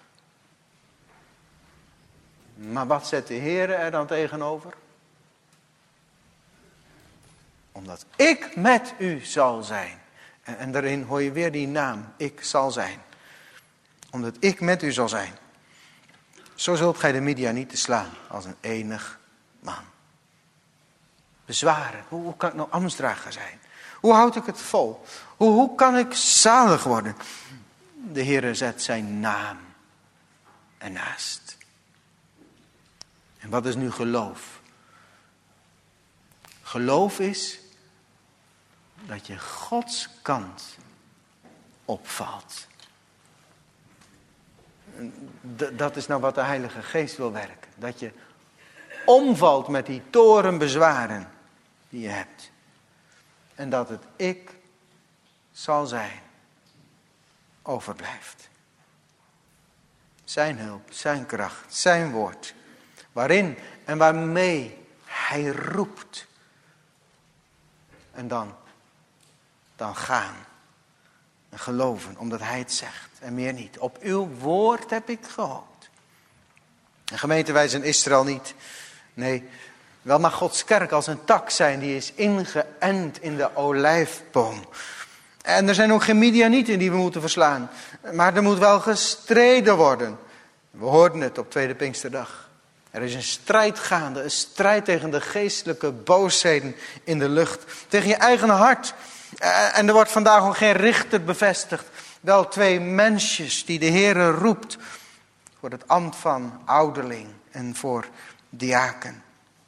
Maar wat zet de Heere er dan tegenover? Omdat ik met u zal zijn. En, en daarin hoor je weer die naam, ik zal zijn. Omdat ik met u zal zijn. Zo zult gij de Midianieten slaan als een enig man. Bezwaren, hoe, hoe kan ik nou ambtsdrager zijn? Hoe houd ik het vol? Hoe, hoe kan ik zalig worden? De Heere zet zijn naam ernaast. En wat is nu geloof? Geloof is dat je Gods kant opvalt. D- dat is nou wat de Heilige Geest wil werken. Dat je omvalt met die torenbezwaren die je hebt. En dat het ik zal zijn overblijft. Zijn hulp, zijn kracht, zijn woord. Waarin en waarmee hij roept. En dan, dan gaan. En geloven, omdat hij het zegt. En meer niet. Op uw woord heb ik gehoopt. En gemeente, wij zijn Israël niet. Nee, wel mag Gods kerk als een tak zijn. Die is ingeënt in de olijfboom. En er zijn ook geen Midianieten die we moeten verslaan. Maar er moet wel gestreden worden. We hoorden het op Tweede Pinksterdag. Er is een strijd gaande. Een strijd tegen de geestelijke boosheden in de lucht. Tegen je eigen hart. En er wordt vandaag ook geen richter bevestigd. Wel twee mensjes die de Heere roept. Voor het ambt van ouderling en voor diaken.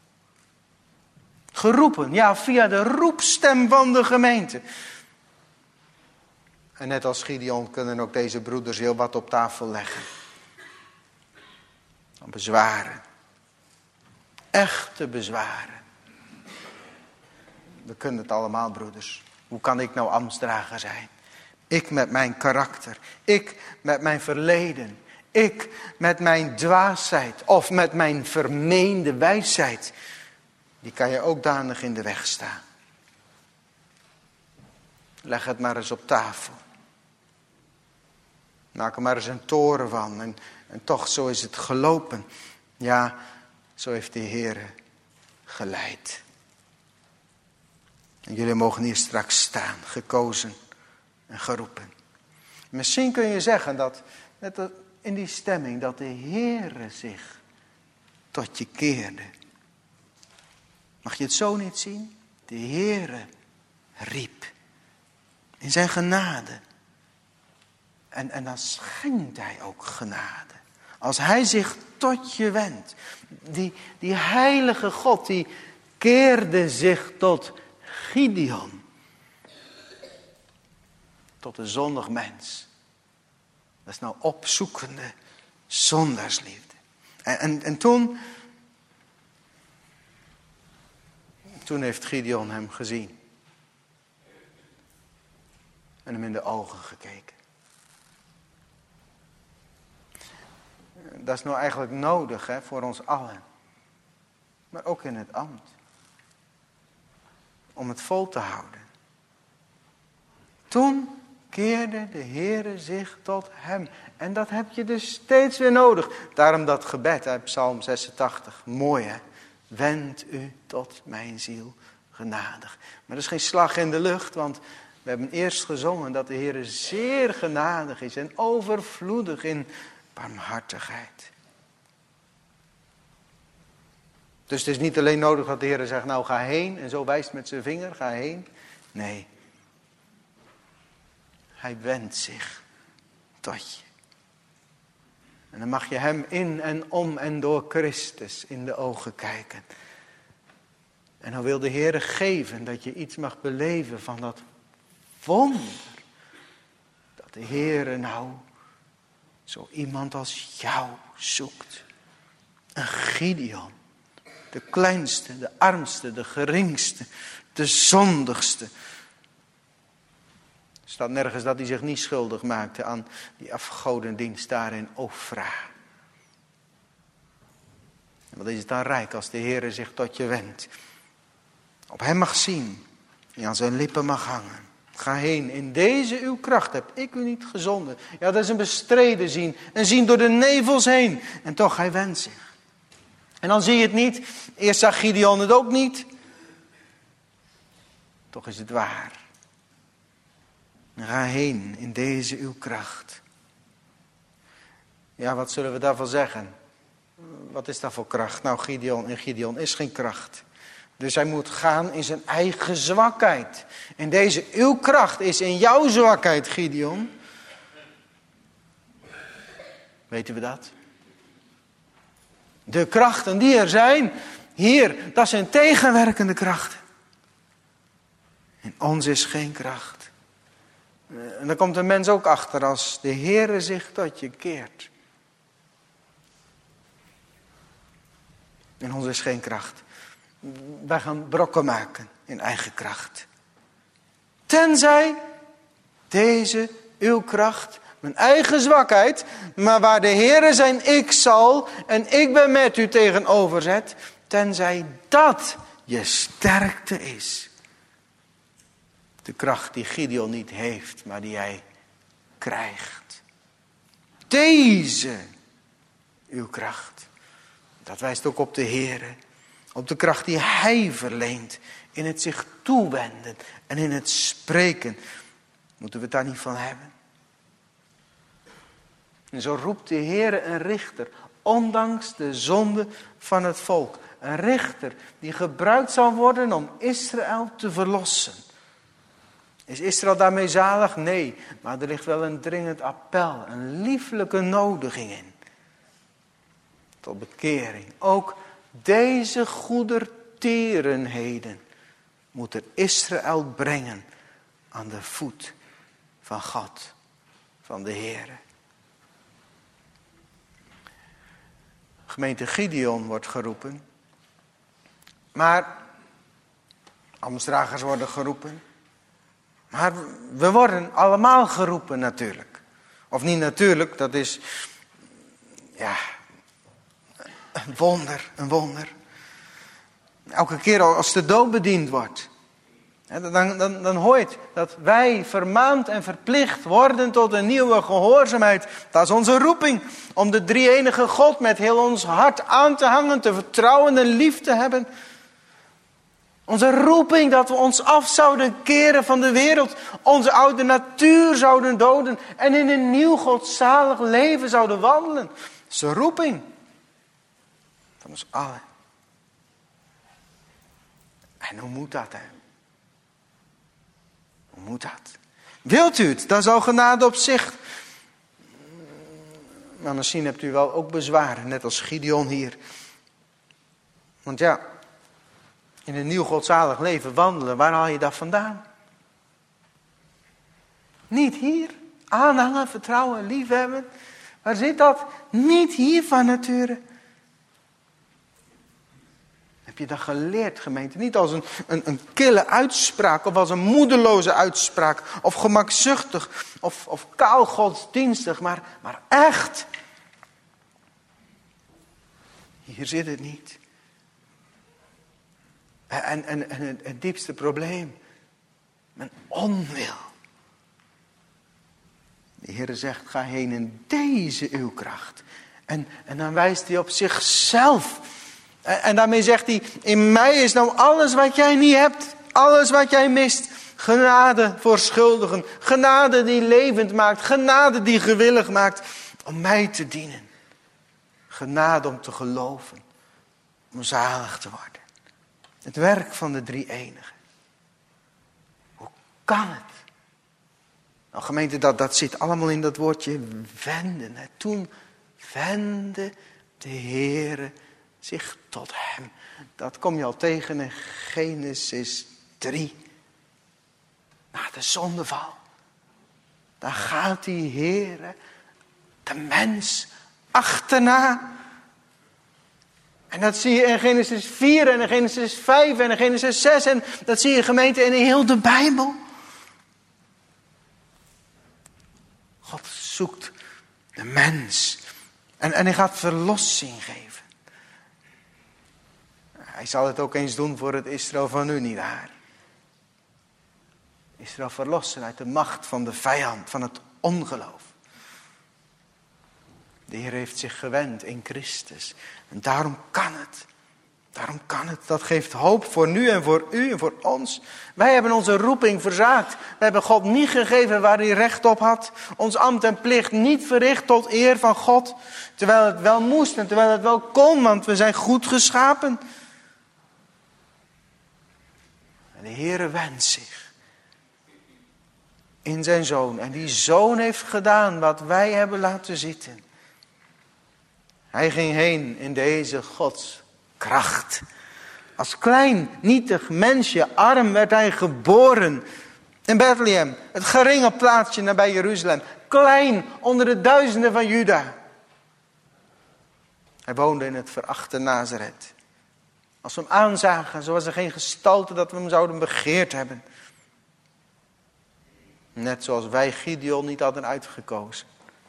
Geroepen, ja, via de roepstem van de gemeente. En net als Gideon kunnen ook deze broeders heel wat op tafel leggen. Bezwaren. Echte bezwaren. We kunnen het allemaal, broeders. Hoe kan ik nou ambtsdrager zijn? Ik met mijn karakter. Ik met mijn verleden. Ik met mijn dwaasheid. Of met mijn vermeende wijsheid. Die kan je ook danig in de weg staan. Leg het maar eens op tafel. Maak er maar eens een toren van. En, en toch, zo is het gelopen. Ja, zo heeft de Heere geleid. En jullie mogen hier straks staan, gekozen en geroepen. Misschien kun je zeggen dat, net in die stemming, dat de Heere zich tot je keerde. Mag je het zo niet zien? De Heere riep. In zijn genade. En, en dan schenkt hij ook genade. Als hij zich tot je wendt. Die, die heilige God, die keerde zich tot Gideon. Tot een zondig mens. Dat is nou opzoekende zondaarsliefde. En, en, en toen... Toen heeft Gideon hem gezien. En hem in de ogen gekeken. Dat is nou eigenlijk nodig, hè, voor ons allen. Maar ook in het ambt. Om het vol te houden. Toen keerde de Heere zich tot hem. En dat heb je dus steeds weer nodig. Daarom dat gebed uit Psalm zesentachtig. Mooi, hè. Wend u tot mijn ziel genadig. Maar dat is geen slag in de lucht, want we hebben eerst gezongen dat de Heere zeer genadig is en overvloedig in barmhartigheid. Dus het is niet alleen nodig dat de Heere zegt, nou ga heen en zo wijst met zijn vinger, ga heen. Nee, hij wendt zich tot je. En dan mag je hem in en om en door Christus in de ogen kijken. En dan wil de Heere geven dat je iets mag beleven van dat wonder. Dat de Heere nou zo iemand als jou zoekt. Een Gideon. De kleinste, de armste, de geringste, de zondigste. Er staat nergens dat hij zich niet schuldig maakte aan die afgodendienst daar in Ofra. En wat is het dan rijk als de Heere zich tot je wendt. Op hem mag zien. En aan zijn lippen mag hangen. Ga heen, in deze uw kracht heb ik u niet gezonden. Ja, dat is een bestreden zien. En zien door de nevels heen. En toch, hij wendt zich. En dan zie je het niet. Eerst zag Gideon het ook niet. Toch is het waar. Ga heen in deze uw kracht. Ja, wat zullen we daarvan zeggen? Wat is dat voor kracht? Nou, Gideon en Gideon is geen kracht. Dus hij moet gaan in zijn eigen zwakheid. En deze uw kracht is in jouw zwakheid, Gideon. Weten we dat? De krachten die er zijn, hier, dat zijn tegenwerkende krachten. In ons is geen kracht. En dan komt de mens ook achter als de Heere zich tot je keert. In ons is geen kracht. Wij gaan brokken maken in eigen kracht. Tenzij deze, uw kracht, mijn eigen zwakheid, maar waar de Heere zijn ik zal en ik ben met u tegenover zet, tenzij dat je sterkte is. De kracht die Gideon niet heeft, maar die hij krijgt. Deze, uw kracht. Dat wijst ook op de Heere. Op de kracht die hij verleent. In het zich toewenden en in het spreken. Moeten we het daar niet van hebben? En zo roept de Heere een richter. Ondanks de zonde van het volk. Een richter die gebruikt zal worden om Israël te verlossen. Is Israël daarmee zalig? Nee. Maar er ligt wel een dringend appel. Een lieflijke nodiging in. Tot bekering. Ook deze goedertierenheden moet er Israël brengen aan de voet van God, van de Heere. Gemeente Gideon wordt geroepen, maar ambtsdragers worden geroepen, maar we worden allemaal geroepen natuurlijk. Of niet natuurlijk, dat is, ja, een wonder, een wonder. Elke keer als de doop bediend wordt. Dan, dan, dan hoor je het, dat wij vermaand en verplicht worden tot een nieuwe gehoorzaamheid. Dat is onze roeping. Om de drie-enige God met heel ons hart aan te hangen. Te vertrouwen en lief te hebben. Onze roeping dat we ons af zouden keren van de wereld. Onze oude natuur zouden doden. En in een nieuw godzalig leven zouden wandelen. Dat is de roeping. Van ons allen. En hoe moet dat, hè? Hoe moet dat? Wilt u het? Dat is al genade op zich. Maar misschien hebt u wel ook bezwaren, net als Gideon hier. Want ja, in een nieuw godzalig leven wandelen, waar haal je dat vandaan? Niet hier. Aanhangen, vertrouwen, liefhebben. Waar zit dat? Niet hier van nature. Heb je dat geleerd, gemeente? Niet als een, een, een kille uitspraak. Of als een moedeloze uitspraak. Of gemakzuchtig. Of, of kaal godsdienstig. Maar, maar echt. Hier zit het niet. En, en, en het, het diepste probleem. Mijn onwil. De Heer zegt, ga heen in deze uw kracht. En, en dan wijst hij op zichzelf. En, en daarmee zegt hij, in mij is nou alles wat jij niet hebt. Alles wat jij mist. Genade voor schuldigen. Genade die levend maakt. Genade die gewillig maakt. Om mij te dienen. Genade om te geloven. Om zalig te worden. Het werk van de drie-enige. Hoe kan het? Nou gemeente, dat, dat zit allemaal in dat woordje wenden. Hè. Toen wendde de Heere zich tot hem. Dat kom je al tegen in Genesis drie. Na de zondeval. Dan gaat die Heere de mens achterna. En dat zie je in Genesis vier en in Genesis vijf en in Genesis zes. En dat zie je gemeente in heel de Bijbel. God zoekt de mens. En, en hij gaat verlossing geven. Hij zal het ook eens doen voor het Israël van nu, nietwaar? Israël verlossen uit de macht van de vijand, van het ongeloof. De Heer heeft zich gewend in Christus. En daarom kan het. Daarom kan het. Dat geeft hoop voor nu en voor u en voor ons. Wij hebben onze roeping verzaakt. We hebben God niet gegeven waar hij recht op had. Ons ambt en plicht niet verricht tot eer van God. Terwijl het wel moest en terwijl het wel kon. Want we zijn goed geschapen. En de Heere wenst zich in zijn Zoon. En die Zoon heeft gedaan wat wij hebben laten zitten. Hij ging heen in deze Gods kracht. Als klein, nietig mensje, arm, werd hij geboren in Bethlehem. Het geringe plaatsje nabij Jeruzalem. Klein onder de duizenden van Juda. Hij woonde in het verachte Nazareth. Als we hem aanzagen, zo was er geen gestalte dat we hem zouden begeerd hebben. Net zoals wij Gideon niet hadden uitgekozen.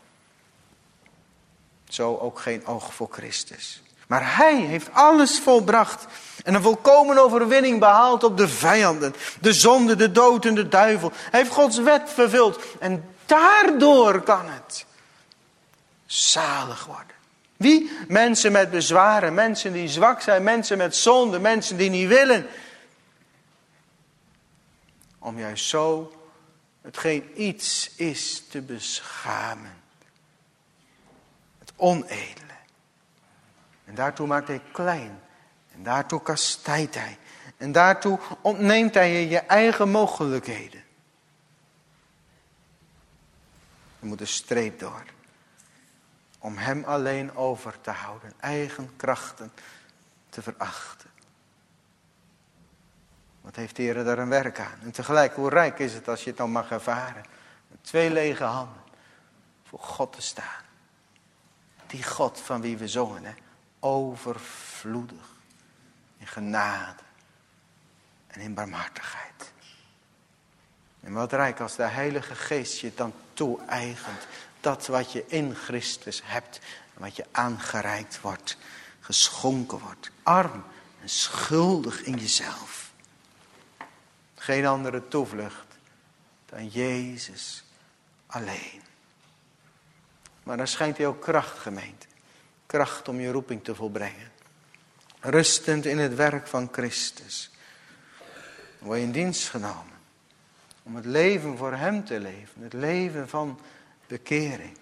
Zo ook geen oog voor Christus. Maar hij heeft alles volbracht. En een volkomen overwinning behaald op de vijanden. De zonde, de dood en de duivel. Hij heeft Gods wet vervuld. En daardoor kan het zalig worden. Wie? Mensen met bezwaren. Mensen die zwak zijn. Mensen met zonde. Mensen die niet willen. Om juist zo hetgeen iets is te beschamen. Het onedele. En daartoe maakt hij klein. En daartoe kastijdt hij. En daartoe ontneemt hij je je eigen mogelijkheden. Je moet een streep door. Om hem alleen over te houden. Eigen krachten te verachten. Wat heeft de Heer daar een werk aan. En tegelijk, hoe rijk is het als je het dan mag ervaren. Met twee lege handen. Voor God te staan. Die God van wie we zongen. Hè? Overvloedig. In genade. En in barmhartigheid. En wat rijk als de Heilige Geest je dan toe-eigent. Dat wat je in Christus hebt. En wat je aangereikt wordt. Geschonken wordt. Arm en schuldig in jezelf. Geen andere toevlucht dan Jezus alleen. Maar dan schijnt hij ook kracht, gemeente. Kracht om je roeping te volbrengen. Rustend in het werk van Christus. Dan word je in dienst genomen. Om het leven voor hem te leven. Het leven van bekering.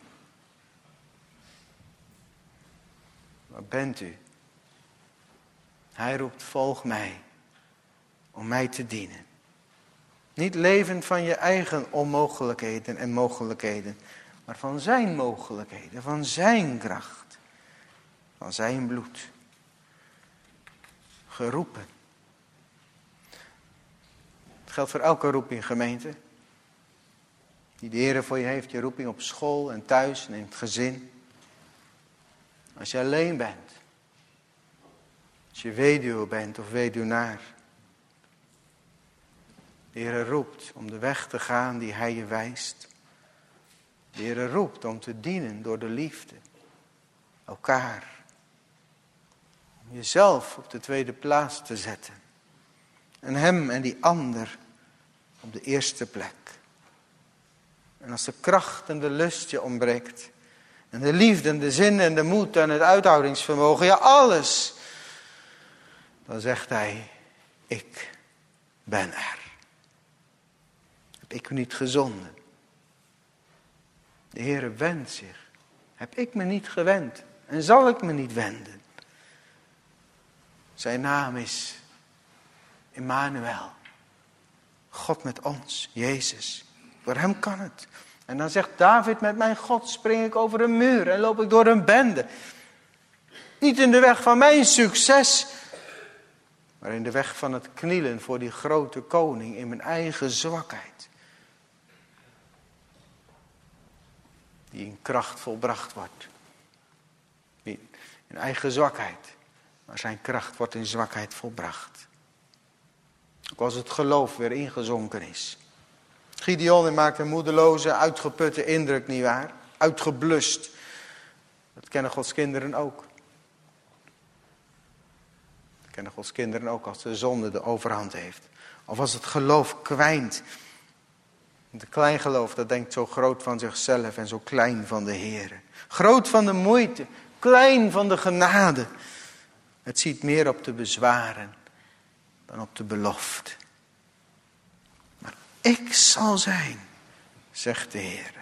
Waar bent u? Hij roept, volg mij. Om mij te dienen. Niet levend van je eigen onmogelijkheden en mogelijkheden. Maar van zijn mogelijkheden. Van zijn kracht. Van zijn bloed. Geroepen. Het geldt voor elke roeping, gemeente. Die de Heer voor je heeft. Je roeping op school en thuis en in het gezin. Als je alleen bent. Als je weduwe bent of weduwnaar. De Heer roept om de weg te gaan die hij je wijst. De Heer roept om te dienen door de liefde. Elkaar. Om jezelf op de tweede plaats te zetten. En hem en die ander op de eerste plek. En als de kracht en de lust je ontbreekt. En de liefde en de zin en de moed en het uithoudingsvermogen. Ja, alles. Dan zegt hij, ik ben er. Heb ik u niet gezonden? De Heere wendt zich. Heb ik me niet gewend? En zal ik me niet wenden? Zijn naam is Immanuel. God met ons, Jezus. Door hem kan het. En dan zegt David, met mijn God spring ik over een muur en loop ik door een bende. Niet in de weg van mijn succes, maar in de weg van het knielen voor die grote koning in mijn eigen zwakheid. Die in kracht volbracht wordt. Die in eigen zwakheid. Maar zijn kracht wordt in zwakheid volbracht. Ook als het geloof weer ingezonken is. Gideon maakt een moedeloze, uitgeputte indruk, nietwaar? Uitgeblust. Dat kennen Gods kinderen ook. Dat kennen Gods kinderen ook als de zonde de overhand heeft. Of als het geloof kwijnt. Het klein geloof, dat denkt zo groot van zichzelf en zo klein van de Heer. Groot van de moeite, klein van de genade. Het ziet meer op de bezwaren dan op de belofte. Maar ik zal zijn, zegt de Heer.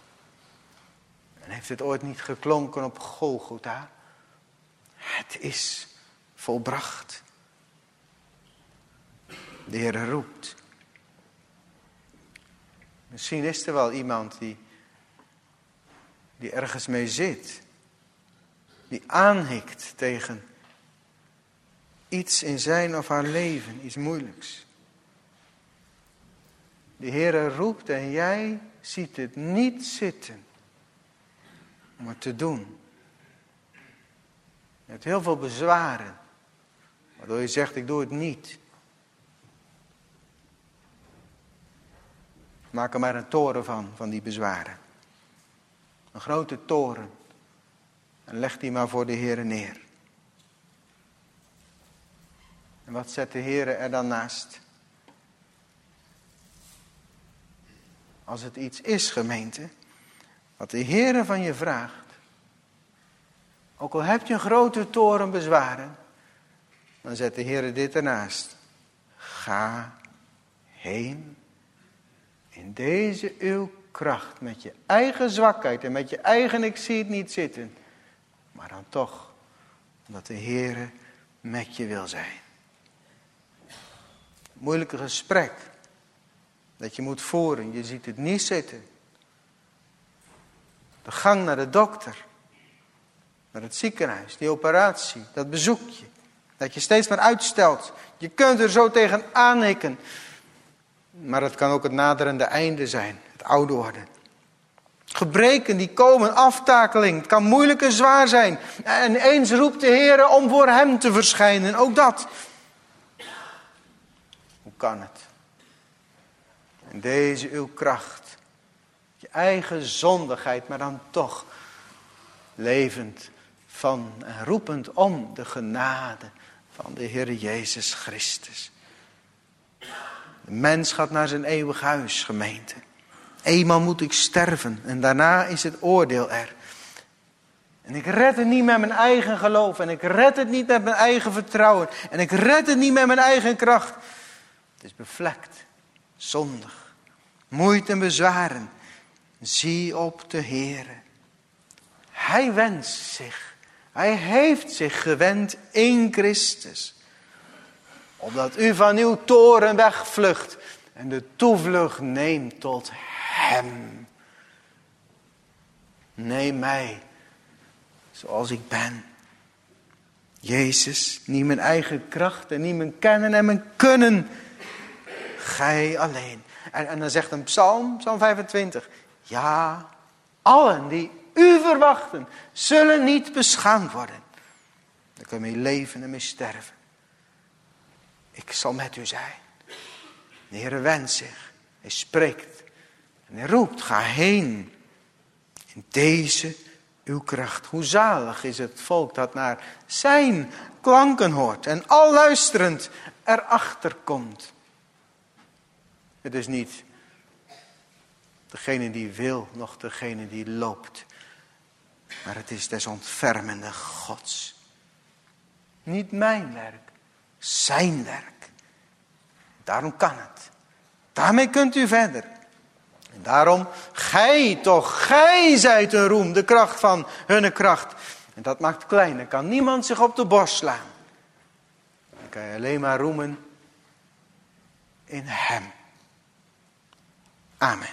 En heeft het ooit niet geklonken op Golgotha? Het is volbracht. De Heer roept. Misschien is er wel iemand die, die ergens mee zit. die aanhikt tegen iets in zijn of haar leven, iets moeilijks. De Heere roept en jij ziet het niet zitten om het te doen. Je hebt heel veel bezwaren, waardoor je zegt ik doe het niet. Maak er maar een toren van, van die bezwaren. Een grote toren. En leg die maar voor de Heere neer. En wat zet de Heere er dan naast? Als het iets is, gemeente, wat de Heere van je vraagt. Ook al heb je een grote toren bezwaren, dan zet de Heere dit ernaast. Ga heen in deze uw kracht, met je eigen zwakheid en met je eigen ik zie het niet zitten. Maar dan toch, omdat de Heere met je wil zijn. Moeilijke gesprek dat je moet voeren, je ziet het niet zitten. De gang naar de dokter, naar het ziekenhuis, die operatie, dat bezoekje, dat je steeds maar uitstelt. Je kunt er zo tegen aanhikken. Maar het kan ook het naderende einde zijn, het ouder worden. Gebreken die komen, aftakeling, het kan moeilijk en zwaar zijn. En eens roept de Heer om voor hem te verschijnen, ook dat. Hoe kan het? En deze uw kracht, je eigen zondigheid, maar dan toch levend van en roepend om de genade van de Heer Jezus Christus. De mens gaat naar zijn eeuwig huis, gemeente. Eenmaal moet ik sterven en daarna is het oordeel er. En ik red het niet met mijn eigen geloof en ik red het niet met mijn eigen vertrouwen en ik red het niet met mijn eigen kracht. Het is bevlekt, zondig, moeite en bezwaren. Zie op de Heere. Hij wenst zich, hij heeft zich gewend in Christus. Opdat u van uw toren wegvlucht en de toevlucht neemt tot hem. Neem mij zoals ik ben. Jezus, niet mijn eigen kracht en niet mijn kennen en mijn kunnen. Gij alleen. En, en dan zegt een psalm, psalm vijfentwintig. Ja, allen die u verwachten, zullen niet beschaamd worden. Dan kun je mee leven en mee sterven. Ik zal met u zijn. De Heer wenst zich. Hij spreekt. En hij roept, ga heen. In deze uw kracht. Hoe zalig is het volk dat naar zijn klanken hoort. En al luisterend erachter komt. Het is niet degene die wil, nog degene die loopt. Maar het is des ontfermende Gods. Niet mijn werk, zijn werk. Daarom kan het. Daarmee kunt u verder. En daarom, gij toch, gij zijt een roem, de kracht van hunne kracht. En dat maakt klein, dan kan niemand zich op de borst slaan. Dan kan je alleen maar roemen in hem. Amen.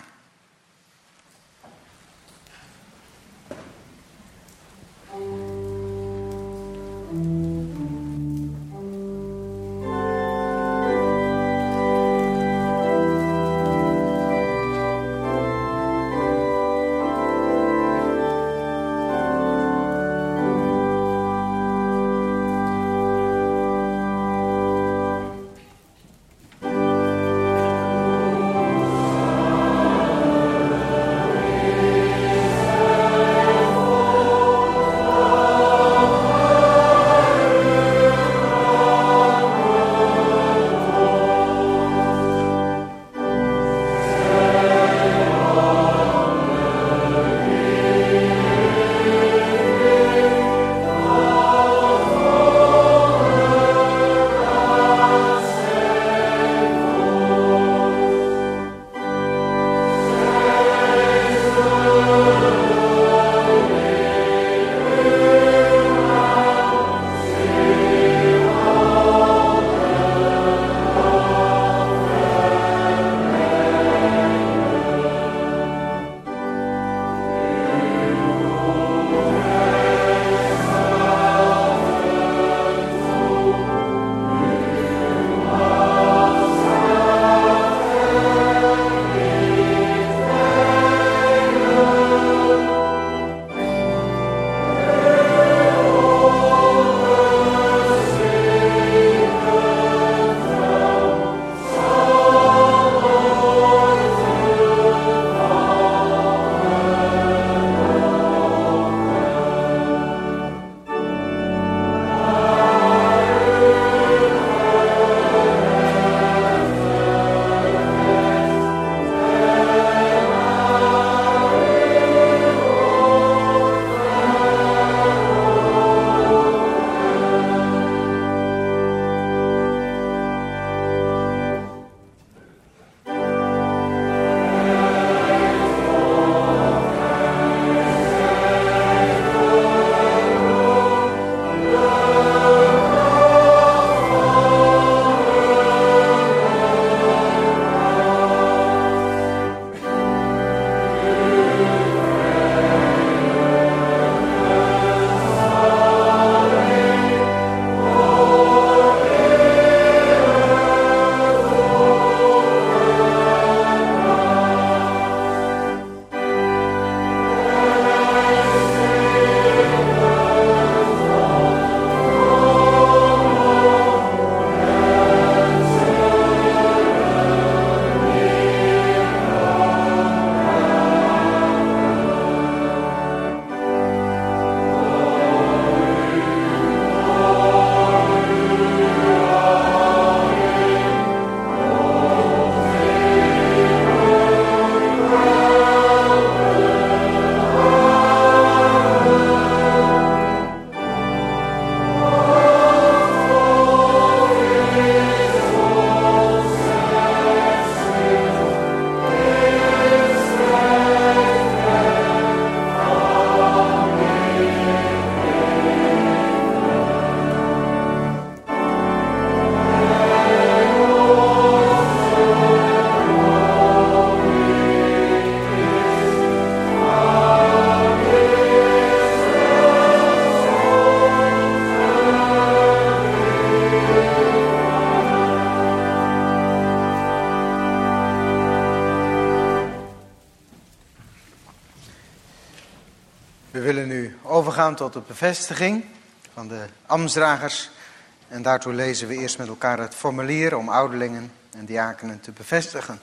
overgaan tot de bevestiging van de ambtsdragers. En daartoe lezen we eerst met elkaar het formulier om ouderlingen en diakenen te bevestigen.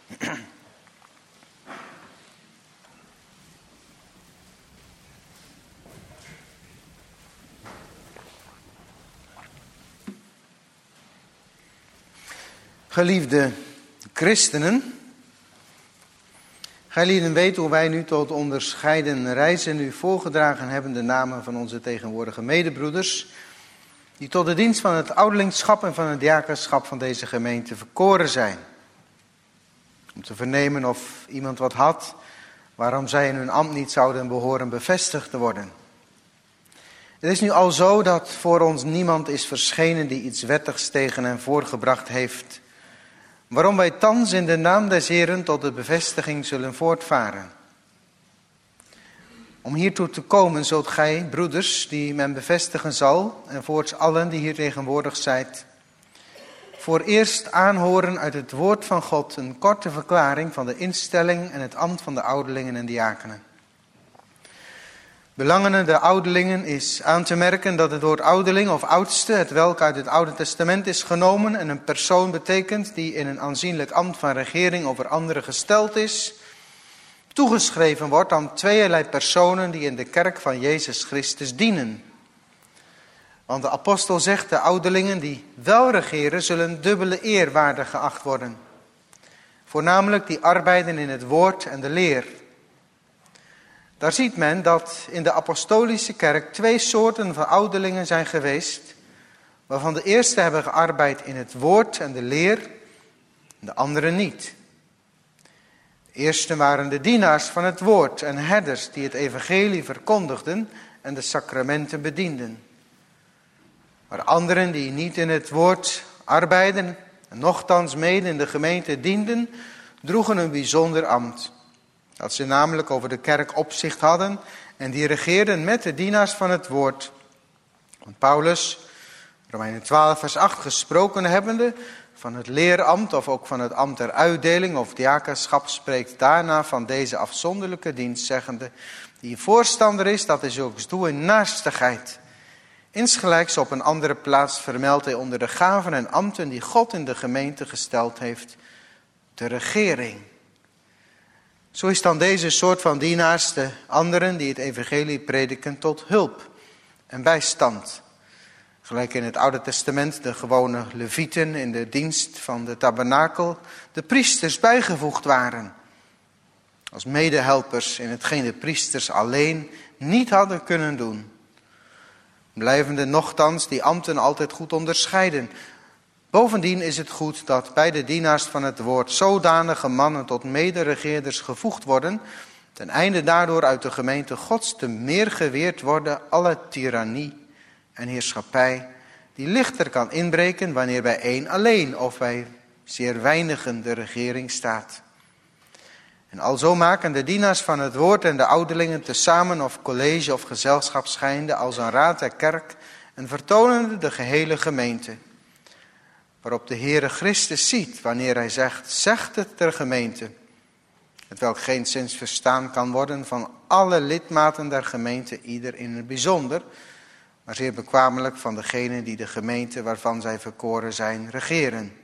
Geliefde christenen, gijlieden weten hoe wij nu tot onderscheiden reizen u voorgedragen hebben de namen van onze tegenwoordige medebroeders, die tot de dienst van het ouderlingschap en van het diakenschap van deze gemeente verkoren zijn. Om te vernemen of iemand wat had, waarom zij in hun ambt niet zouden behoren bevestigd te worden. Het is nu al zo dat voor ons niemand is verschenen die iets wettigs tegen hen voorgebracht heeft, waarom wij thans in de naam des Heren tot de bevestiging zullen voortvaren. Om hiertoe te komen zult gij, broeders, die men bevestigen zal, en voorts allen die hier tegenwoordig zijt, voor eerst aanhoren uit het woord van God een korte verklaring van de instelling en het ambt van de ouderlingen en diakenen. Belangende de ouderlingen is aan te merken dat het woord ouderling of oudste, het welk uit het Oude Testament is genomen en een persoon betekent die in een aanzienlijk ambt van regering over anderen gesteld is, toegeschreven wordt aan tweeërlei personen die in de kerk van Jezus Christus dienen. Want de apostel zegt, de ouderlingen die wel regeren zullen dubbele eer waardig geacht worden. Voornamelijk die arbeiden in het woord en de leer. Daar ziet men dat in de apostolische kerk twee soorten van ouderlingen zijn geweest, waarvan de eerste hebben gearbeid in het woord en de leer, en de andere niet. De eerste waren de dienaars van het woord en herders die het evangelie verkondigden en de sacramenten bedienden. Maar anderen die niet in het woord arbeiden en nochtans mede in de gemeente dienden, droegen een bijzonder ambt. Dat ze namelijk over de kerk opzicht hadden en die regeerden met de dienaars van het woord. Want Paulus, Romeinen twaalf vers acht, gesproken hebbende van het leerambt of ook van het ambt der uitdeling of diakenschap, spreekt daarna van deze afzonderlijke dienst, zeggende, die een voorstander is, dat is ook doe in naastigheid. Insgelijks op een andere plaats vermeldt hij onder de gaven en ambten die God in de gemeente gesteld heeft, de regering. Zo is dan deze soort van dienaars de anderen die het evangelie prediken tot hulp en bijstand. Gelijk in het Oude Testament de gewone levieten in de dienst van de tabernakel de priesters bijgevoegd waren. Als medehelpers in hetgeen de priesters alleen niet hadden kunnen doen. Blijvende nochtans die ambten altijd goed onderscheiden. Bovendien is het goed dat bij de dienaars van het woord zodanige mannen tot mederegeerders gevoegd worden, ten einde daardoor uit de gemeente Gods te meer geweerd worden alle tirannie en heerschappij, die lichter kan inbreken wanneer bij één alleen of bij zeer weinigen de regering staat. En alzo maken de dienaars van het woord en de ouderlingen tezamen of college of gezelschap schijnde als een raad der kerk en vertonen de gehele gemeente. Waarop de Heere Christus ziet wanneer hij zegt, zegt het ter gemeente. Het welk geenszins verstaan kan worden van alle lidmaten der gemeente, ieder in het bijzonder, maar zeer bekwamelijk van degenen die de gemeente waarvan zij verkoren zijn regeren.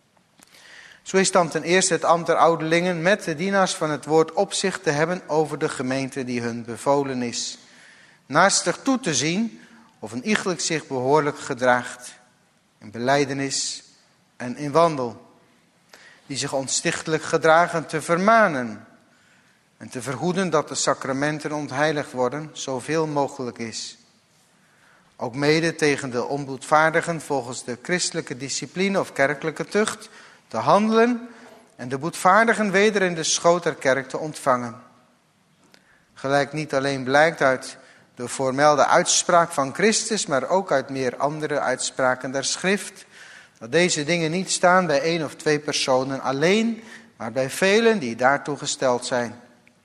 Zo is dan ten eerste het ambt der ouderlingen met de dienaars van het woord opzicht te hebben over de gemeente die hun bevolen is. Naastig toe te zien of een iegelijk zich behoorlijk gedraagt in belijdenis en in wandel. Die zich onstichtelijk gedragen te vermanen en te verhoeden dat de sacramenten ontheiligd worden, zoveel mogelijk is. Ook mede tegen de onboetvaardigen volgens de christelijke discipline of kerkelijke tucht te handelen en de boetvaardigen weder in de schoot der kerk te ontvangen. Gelijk niet alleen blijkt uit de voormelde uitspraak van Christus, maar ook uit meer andere uitspraken der schrift, dat deze dingen niet staan bij één of twee personen alleen, maar bij velen die daartoe gesteld zijn.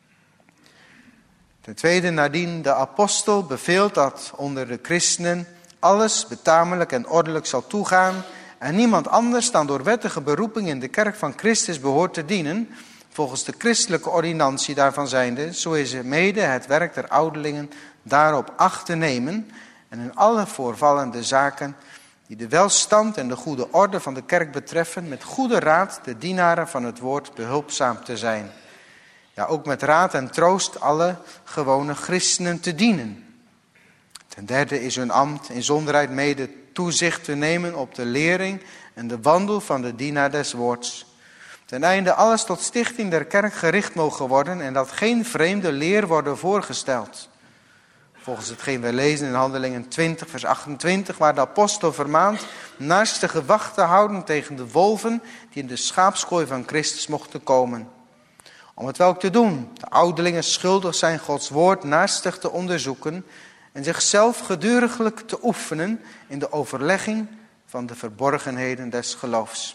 Ten tweede, nadien de apostel beveelt dat onder de christenen alles betamelijk en ordelijk zal toegaan en niemand anders dan door wettige beroeping in de kerk van Christus behoort te dienen, volgens de christelijke ordinantie daarvan zijnde, zo is het mede het werk der ouderlingen daarop acht te nemen en in alle voorvallende zaken die de welstand en de goede orde van de kerk betreffen, met goede raad de dienaren van het woord behulpzaam te zijn. Ja, ook met raad en troost alle gewone christenen te dienen. Ten derde is hun ambt in zonderheid mede toezicht te nemen op de lering en de wandel van de dienaar des woords. Ten einde alles tot stichting der kerk gericht mogen worden en dat geen vreemde leer worden voorgesteld. Volgens hetgeen wij lezen in Handelingen twintig vers achtentwintig, waar de apostel vermaant naastige wacht te houden tegen de wolven die in de schaapskooi van Christus mochten komen. Om het welk te doen, de ouderlingen schuldig zijn Gods woord naastig te onderzoeken en zichzelf geduriglijk te oefenen in de overlegging van de verborgenheden des geloofs.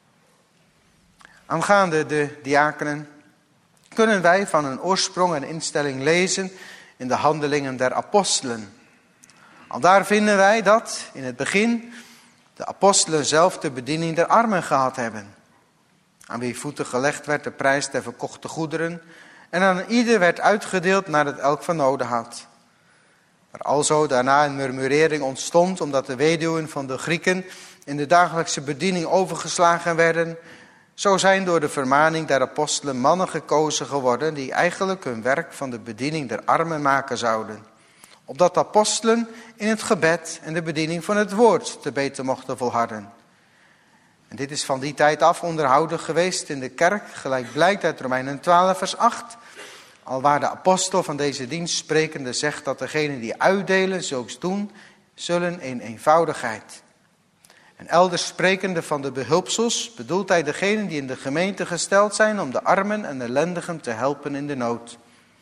Aangaande de diakenen kunnen wij van een oorsprong en instelling lezen in de Handelingen der Apostelen. Al daar vinden wij dat in het begin de apostelen zelf de bediening der armen gehad hebben. Aan wie voeten gelegd werd de prijs der verkochte goederen en aan ieder werd uitgedeeld naar het elk van noden had. Maar alzo daarna een murmurering ontstond omdat de weduwen van de Grieken in de dagelijkse bediening overgeslagen werden. Zo zijn door de vermaning der apostelen mannen gekozen geworden die eigenlijk hun werk van de bediening der armen maken zouden. Opdat de apostelen in het gebed en de bediening van het woord te beter mochten volharden. En dit is van die tijd af onderhouden geweest in de kerk, gelijk blijkt uit Romeinen twaalf vers acht. Alwaar de apostel van deze dienst sprekende zegt dat degenen die uitdelen zulks doen, zullen in eenvoudigheid. En elders sprekende van de behulpsels bedoelt hij degenen die in de gemeente gesteld zijn om de armen en ellendigen te helpen in de nood.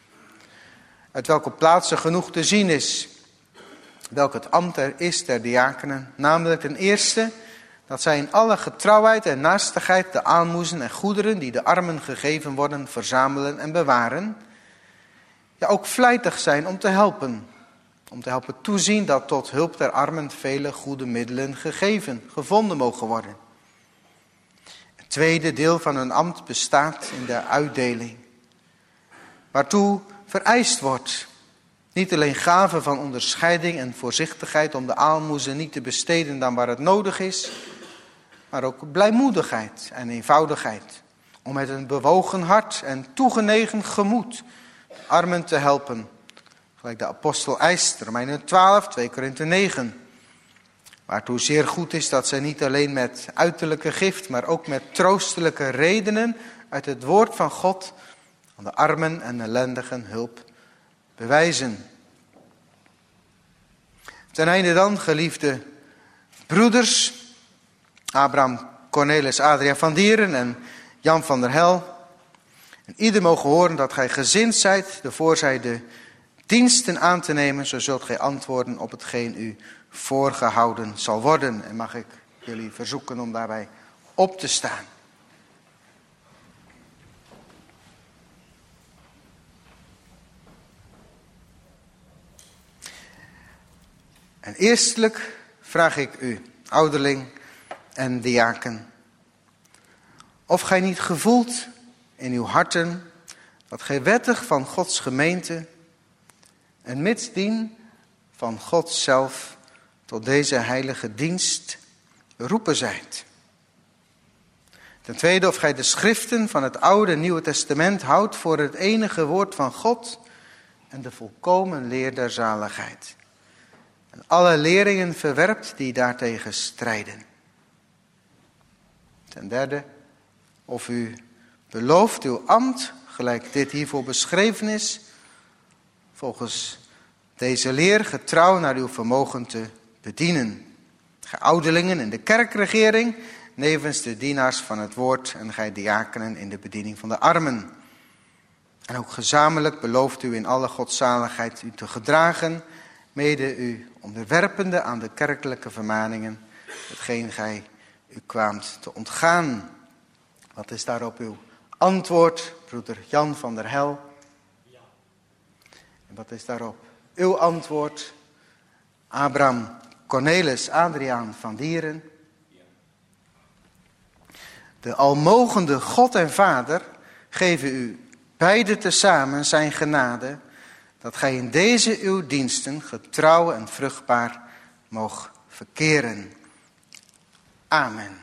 Uit welke plaatsen genoeg te zien is, welk het ambt er is der diakenen, namelijk ten eerste dat zij in alle getrouwheid en naastigheid de aalmoezen en goederen die de armen gegeven worden verzamelen en bewaren. Ja, ook vlijtig zijn om te helpen. Om te helpen toezien dat tot hulp der armen vele goede middelen gegeven, gevonden mogen worden. Het tweede deel van hun ambt bestaat in de uitdeling. Waartoe vereist wordt niet alleen gaven van onderscheiding en voorzichtigheid om de aalmoezen niet te besteden dan waar het nodig is, maar ook blijmoedigheid en eenvoudigheid. Om met een bewogen hart en toegenegen gemoed armen te helpen. Gelijk de apostel eist, Romeinen twaalf, twee Korinthe negen. Waartoe zeer goed is dat zij niet alleen met uiterlijke gift, maar ook met troostelijke redenen uit het woord van God aan de armen en ellendigen hulp bewijzen. Ten einde dan, geliefde broeders, Abraham, Cornelis, Adriaan van Dieren en Jan van der Hel. En ieder mogen horen dat gij gezind zijt de voorzijde diensten aan te nemen, zo zult gij antwoorden op hetgeen u voorgehouden zal worden. En mag ik jullie verzoeken om daarbij op te staan. En eerstelijk vraag ik u, ouderling en diaken, of gij niet gevoelt in uw harten dat gij wettig van Gods gemeente en mitsdien van God zelf tot deze heilige dienst beroepen zijt. Ten tweede, of gij de schriften van het Oude en Nieuwe Testament houdt voor het enige woord van God en de volkomen leer der zaligheid. En alle leringen verwerpt die daartegen strijden. Ten derde, of u belooft uw ambt, gelijk dit hiervoor beschreven is, volgens deze leer getrouw naar uw vermogen te bedienen. Gij ouderlingen in de kerkregering, nevens de dienaars van het woord en gij diakenen in de bediening van de armen. En ook gezamenlijk belooft u in alle godzaligheid u te gedragen, mede u onderwerpende aan de kerkelijke vermaningen, hetgeen gij u kwaamt te ontgaan. Wat is daarop uw antwoord, broeder Jan van der Hel? Ja. En wat is daarop uw antwoord, Abraham, Cornelis, Adriaan van Dieren? Ja. De almogende God en Vader geven u beide tezamen zijn genade, dat gij in deze uw diensten getrouw en vruchtbaar moogt verkeren. Amen.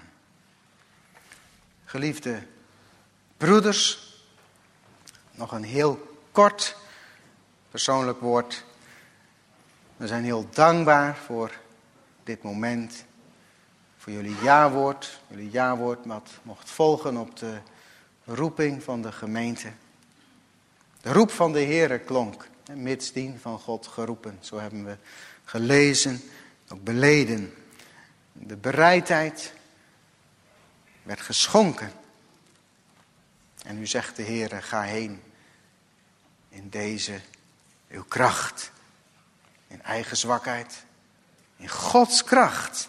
Geliefde broeders, nog een heel kort persoonlijk woord. We zijn heel dankbaar voor dit moment, voor jullie jawoord, jullie jawoord wat mocht volgen op de roeping van de gemeente. De roep van de Heere klonk, mitsdien van God geroepen. Zo hebben we gelezen, ook beleden. De bereidheid werd geschonken. En nu zegt de Heere, ga heen in deze uw kracht, in eigen zwakheid, in Gods kracht.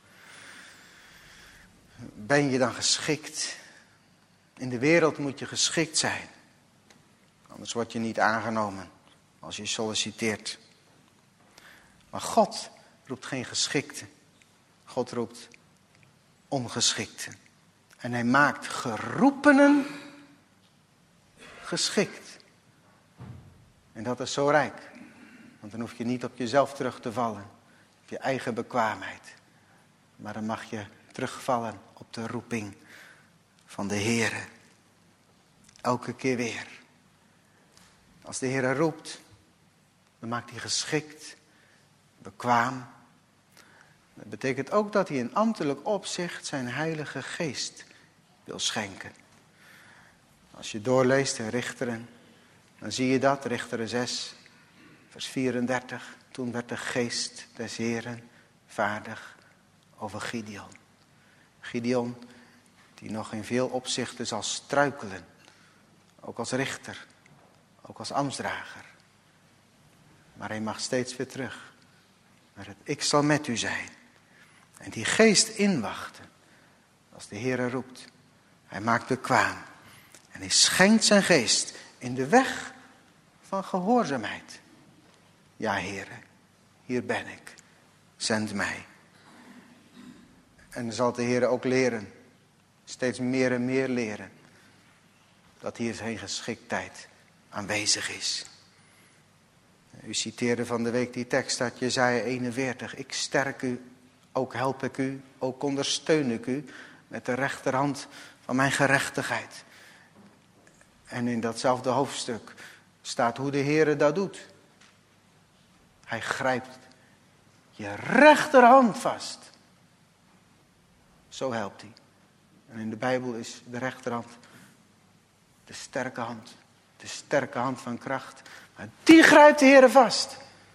Ben je dan geschikt? In de wereld moet je geschikt zijn. Anders word je niet aangenomen als je solliciteert. Maar God roept geen geschikte. God roept ongeschikte. En hij maakt geroepenen geschikt. En dat is zo rijk. Want dan hoef je niet op jezelf terug te vallen. Op je eigen bekwaamheid. Maar dan mag je terugvallen op de roeping van de Heere. Elke keer weer. Als de Heere roept, dan maakt hij geschikt, bekwaam. Dat betekent ook dat hij in ambtelijk opzicht zijn heilige geest wil schenken. Als je doorleest in Richteren, dan zie je dat, Richteren zes, vers vierendertig. Toen werd de geest des Heeren vaardig over Gideon. Gideon, die nog in veel opzichten zal struikelen. Ook als richter, ook als ambtsdrager. Maar hij mag steeds weer terug naar het ik zal met u zijn. En die geest inwachten, als de Heere roept. Hij maakt bekwaam. En hij schenkt zijn geest in de weg van gehoorzaamheid. Ja, Heere, hier ben ik. Zend mij. En dan zal de Heere ook leren. Steeds meer en meer leren. Dat hier zijn geschiktheid aanwezig is. U citeerde van de week die tekst uit Jesaja eenenveertig. Ik sterk u, ook help ik u, ook ondersteun ik u met de rechterhand van mijn gerechtigheid. En in datzelfde hoofdstuk staat hoe de Heere dat doet. Hij grijpt je rechterhand vast. Zo helpt hij. En in de Bijbel is de rechterhand de sterke hand. De sterke hand van kracht. Maar die grijpt de Heere vast.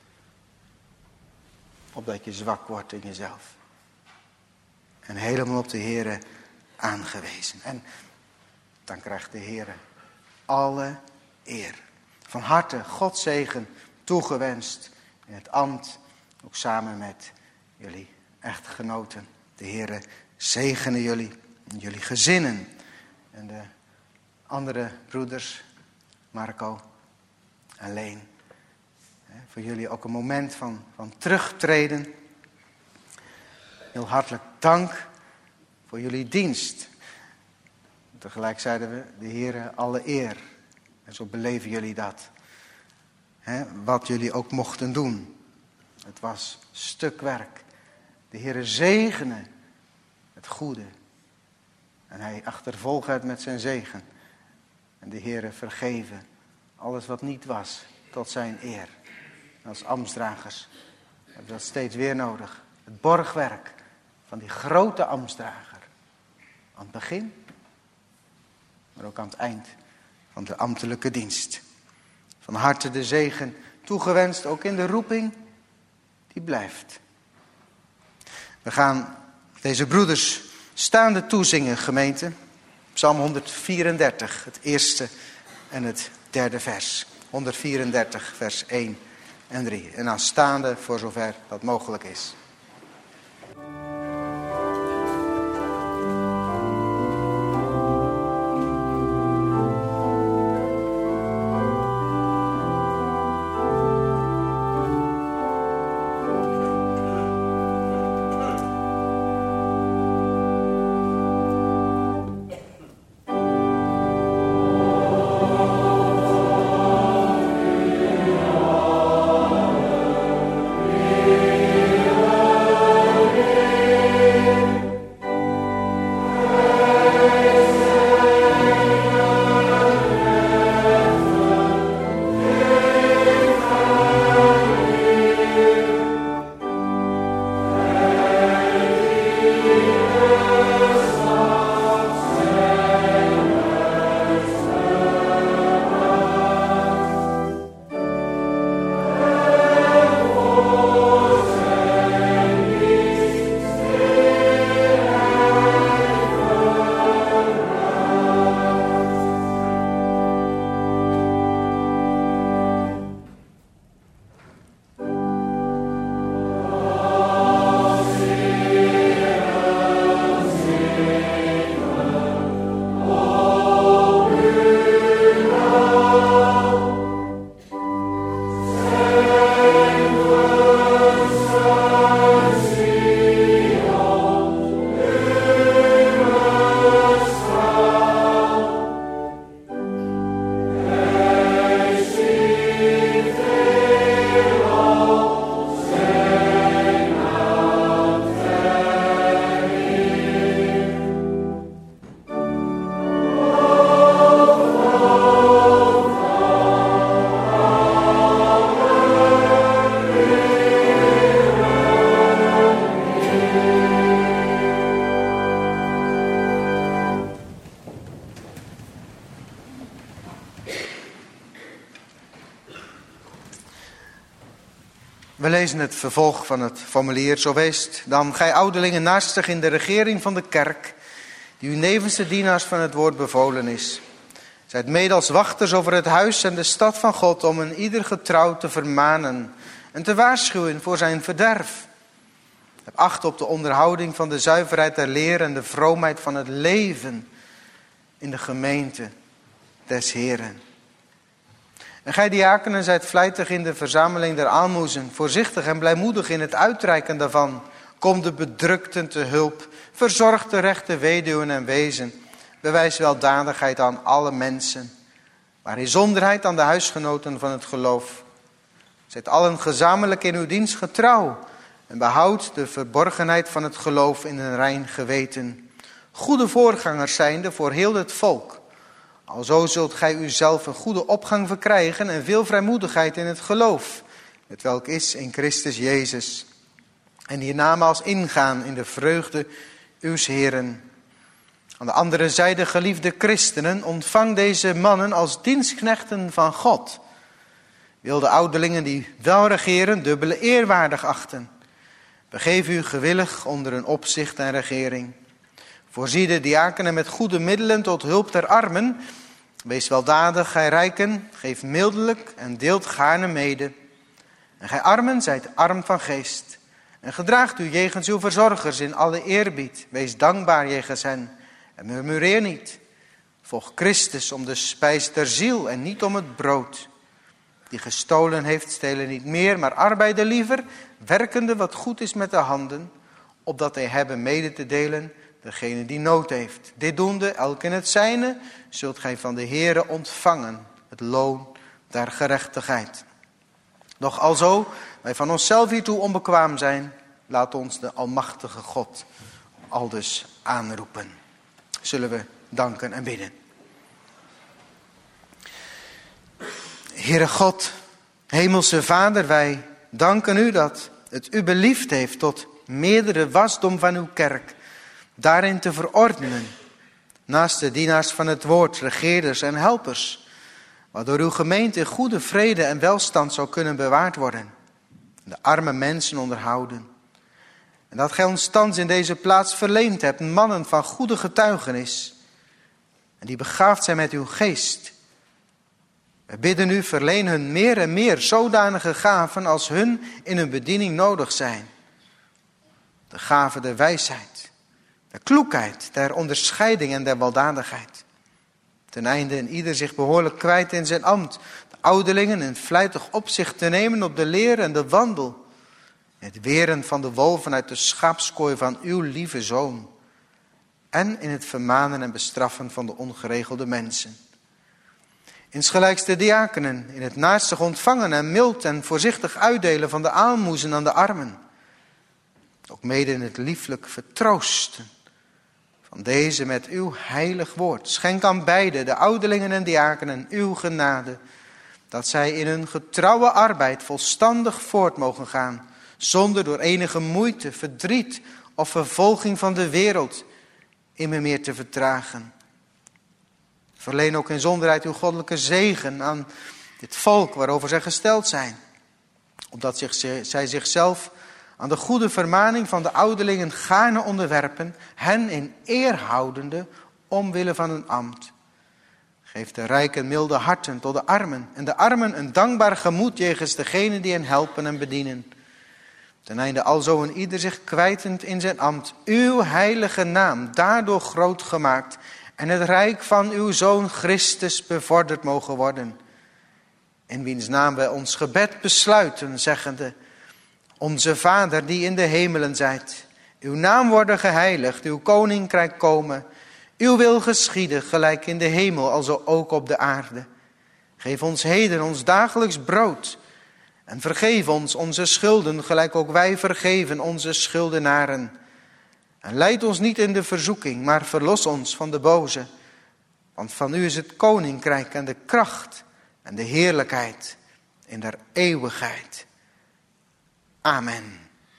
Opdat je zwak wordt in jezelf. En helemaal op de Heere aangewezen. En dan krijgt de Heere alle eer. Van harte Gods zegen toegewenst in het ambt. Ook samen met jullie echtgenoten. De Heere zegene jullie en jullie gezinnen. En de andere broeders, Marco en Leen. Voor jullie ook een moment van, van terugtreden. Heel hartelijk dank voor jullie dienst. Tegelijk zeiden we, de Heere alle eer. En zo beleven jullie dat. He, wat jullie ook mochten doen. Het was stuk werk. De Heere zegene het goede. En hij achtervolgt het met zijn zegen. En de Heere vergeven alles wat niet was tot zijn eer. En als ambtsdragers hebben we dat steeds weer nodig. Het borgwerk van die grote ambtsdrager. Aan het begin, maar ook aan het eind van de ambtelijke dienst. Van harte de zegen toegewenst, ook in de roeping die blijft. We gaan deze broeders staande toezingen, gemeente. Psalm honderdvierendertig, het eerste en het derde vers. honderdvierendertig, vers één en drie. En dan staande voor zover dat mogelijk is. We lezen het vervolg van het formulier. Zo weest dan gij ouderlingen naastig in de regering van de kerk, die u nevens de dienaars van het woord bevolen is. Zijt mede als wachters over het huis en de stad van God, om een ieder getrouw te vermanen en te waarschuwen voor zijn verderf. Heb acht op de onderhouding van de zuiverheid der leer en de vroomheid van het leven in de gemeente des Heren. En gij diakenen zijt vlijtig in de verzameling der aalmoezen, voorzichtig en blijmoedig in het uitreiken daarvan. Kom de bedrukten te hulp, verzorg de rechte weduwen en wezen. Bewijs weldadigheid aan alle mensen, maar inzonderheid aan de huisgenoten van het geloof. Zijt allen gezamenlijk in uw dienst getrouw en behoud de verborgenheid van het geloof in een rein geweten. Goede voorgangers zijnde voor heel het volk. Alzo zult gij uzelf een goede opgang verkrijgen en veel vrijmoedigheid in het geloof, het welk is in Christus Jezus. En hiernamaals ingaan in de vreugde uws Heren. Aan de andere zijde, geliefde christenen, ontvang deze mannen als dienstknechten van God. Wil de ouderlingen die wel regeren dubbele eerwaardig achten. Begeef u gewillig onder een opzicht en regering. Voorzie de diakenen met goede middelen tot hulp der armen. Wees weldadig, gij rijken, geef mildelijk en deelt gaarne mede. En gij armen zijt arm van geest. En gedraagt u jegens uw verzorgers in alle eerbied. Wees dankbaar jegens hen en murmureer niet. Volg Christus om de spijs der ziel en niet om het brood. Die gestolen heeft, stelen niet meer, maar arbeiden liever, werkende wat goed is met de handen, opdat hij hebben mede te delen degene die nood heeft. Dit doende, elk in het zijne, zult gij van de Heere ontvangen, het loon der gerechtigheid. Doch alzo wij van onszelf hiertoe onbekwaam zijn, laat ons de almachtige God aldus aanroepen. Zullen we danken en bidden. Heere God, hemelse Vader, wij danken u dat het u beliefd heeft tot meerdere wasdom van uw kerk daarin te verordenen, naast de dienaars van het woord, regeerders en helpers, waardoor uw gemeente in goede vrede en welstand zou kunnen bewaard worden, de arme mensen onderhouden. En dat gij ons thans in deze plaats verleend hebt, mannen van goede getuigenis, en die begaafd zijn met uw geest. We bidden u, verleen hun meer en meer zodanige gaven als hun in hun bediening nodig zijn. De gave der wijsheid, der kloekheid, der onderscheiding en der weldadigheid. Ten einde in ieder zich behoorlijk kwijt in zijn ambt, de ouderlingen in vlijtig opzicht te nemen op de leer en de wandel. Het weren van de wolven uit de schaapskooi van uw lieve Zoon. En in het vermanen en bestraffen van de ongeregelde mensen. Insgelijks de diakenen in het naastig ontvangen en mild en voorzichtig uitdelen van de aalmoezen aan de armen. Ook mede in het lieflijk vertroosten van deze met uw heilig woord. Schenk aan beide, de ouderlingen en diakenen, uw genade, dat zij in hun getrouwe arbeid volstandig voort mogen gaan, zonder door enige moeite, verdriet of vervolging van de wereld immer meer te vertragen. Verleen ook in zonderheid uw goddelijke zegen aan dit volk waarover zij gesteld zijn, opdat zich, zij zichzelf aan de goede vermaning van de ouderlingen gaarne onderwerpen, hen in eer houdende omwille van hun ambt. Geef de rijken milde harten tot de armen en de armen een dankbaar gemoed jegens degenen die hen helpen en bedienen. Ten einde alzo een ieder zich kwijtend in zijn ambt, uw heilige naam daardoor groot gemaakt en het rijk van uw Zoon Christus bevorderd mogen worden. In wiens naam wij ons gebed besluiten, zeggende: Onze Vader die in de hemelen zijt, uw naam worden geheiligd, uw koninkrijk komen, uw wil geschieden, gelijk in de hemel, alzo ook op de aarde. Geef ons heden ons dagelijks brood en vergeef ons onze schulden, gelijk ook wij vergeven onze schuldenaren. En leid ons niet in de verzoeking, maar verlos ons van de boze. Want van u is het koninkrijk en de kracht en de heerlijkheid in der eeuwigheid. Amen.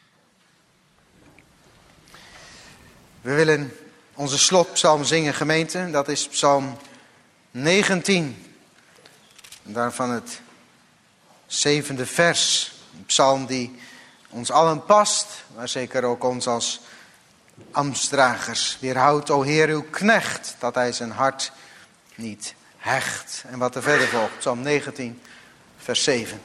We willen onze slotpsalm zingen, gemeente. Dat is psalm negentien. En daarvan het zevende vers. Een psalm die ons allen past, maar zeker ook ons als ambtsdragers. Weerhoud, o Heer, uw knecht, dat hij zijn hart niet hecht. En wat er verder volgt, Psalm negentien, vers zeven.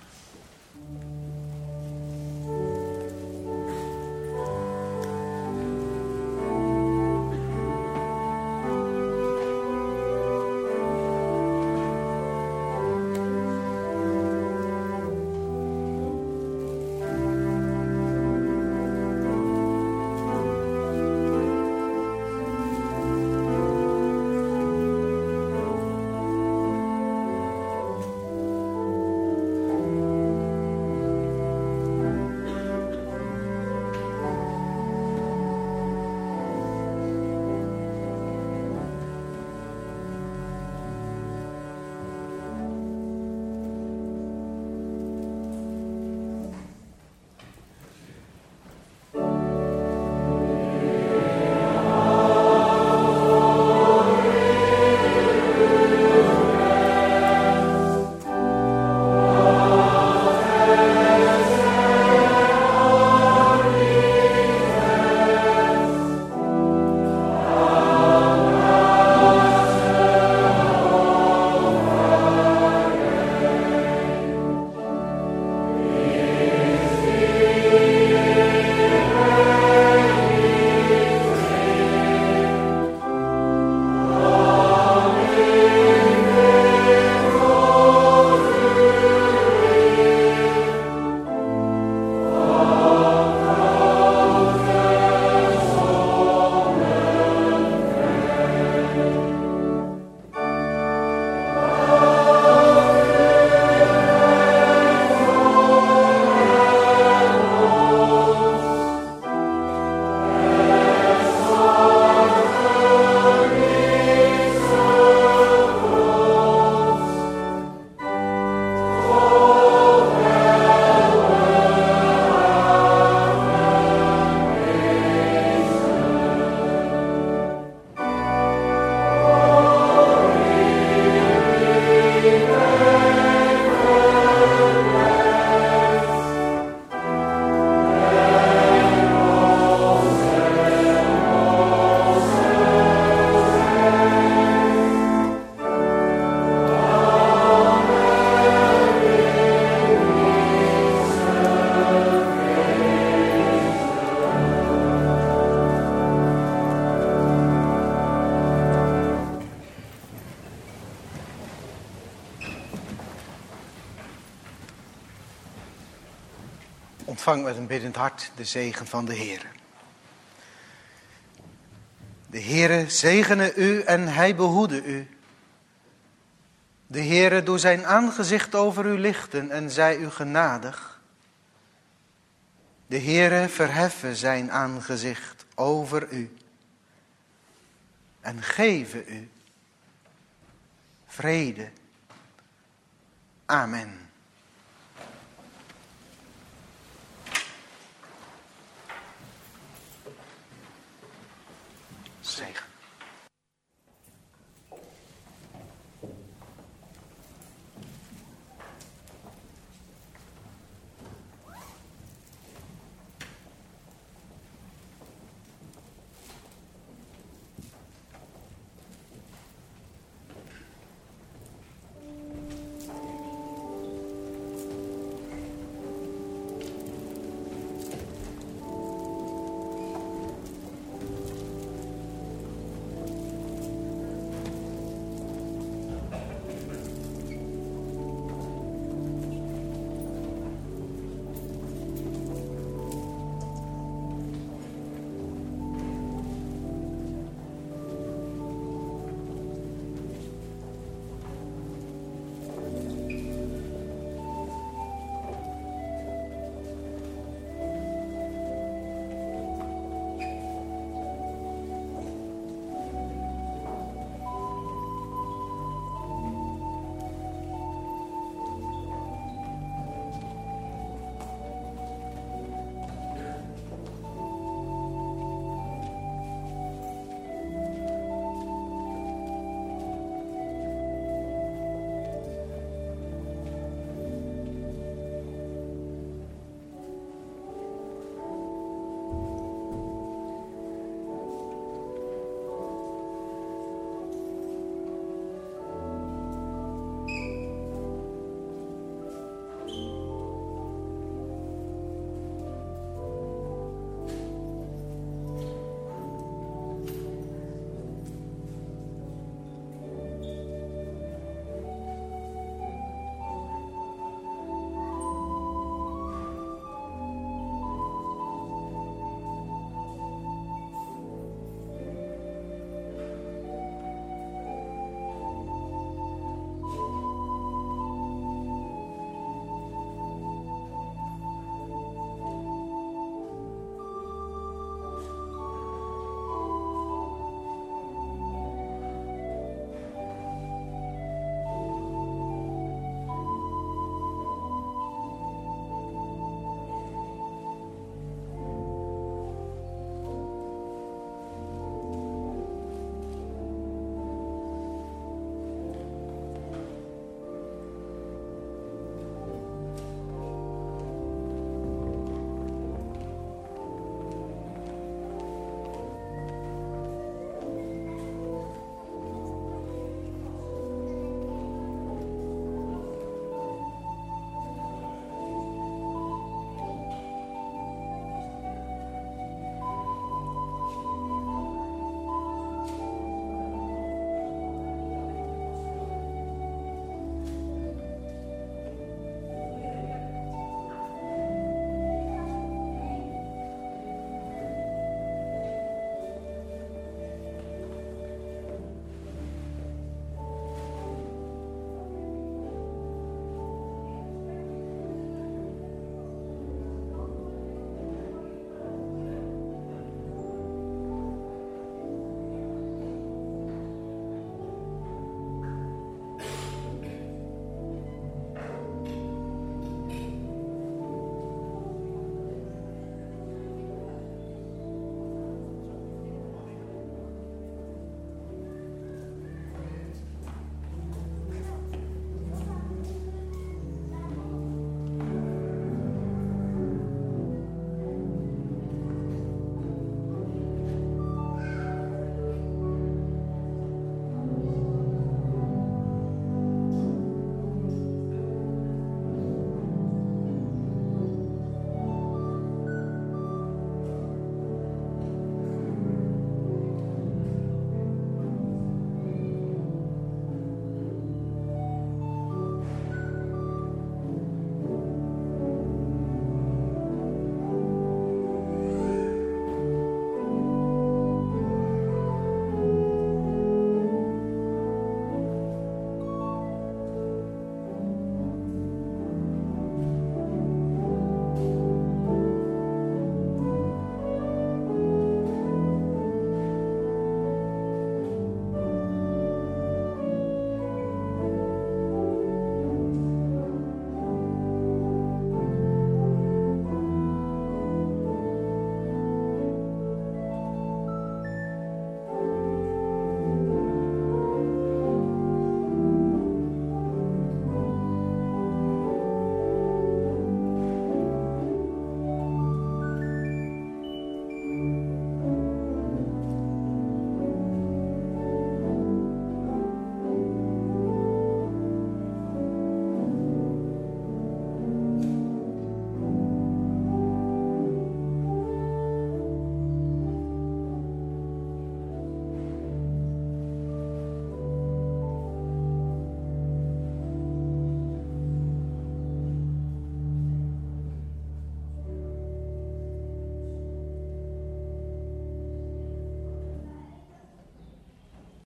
Ontvang met een biddend hart de zegen van de Heere. De Heere zegene u en hij behoede u. De Heere doe zijn aangezicht over u lichten en zij u genadig. De Heere verheffe zijn aangezicht over u en geven u vrede. Amen. Zegen.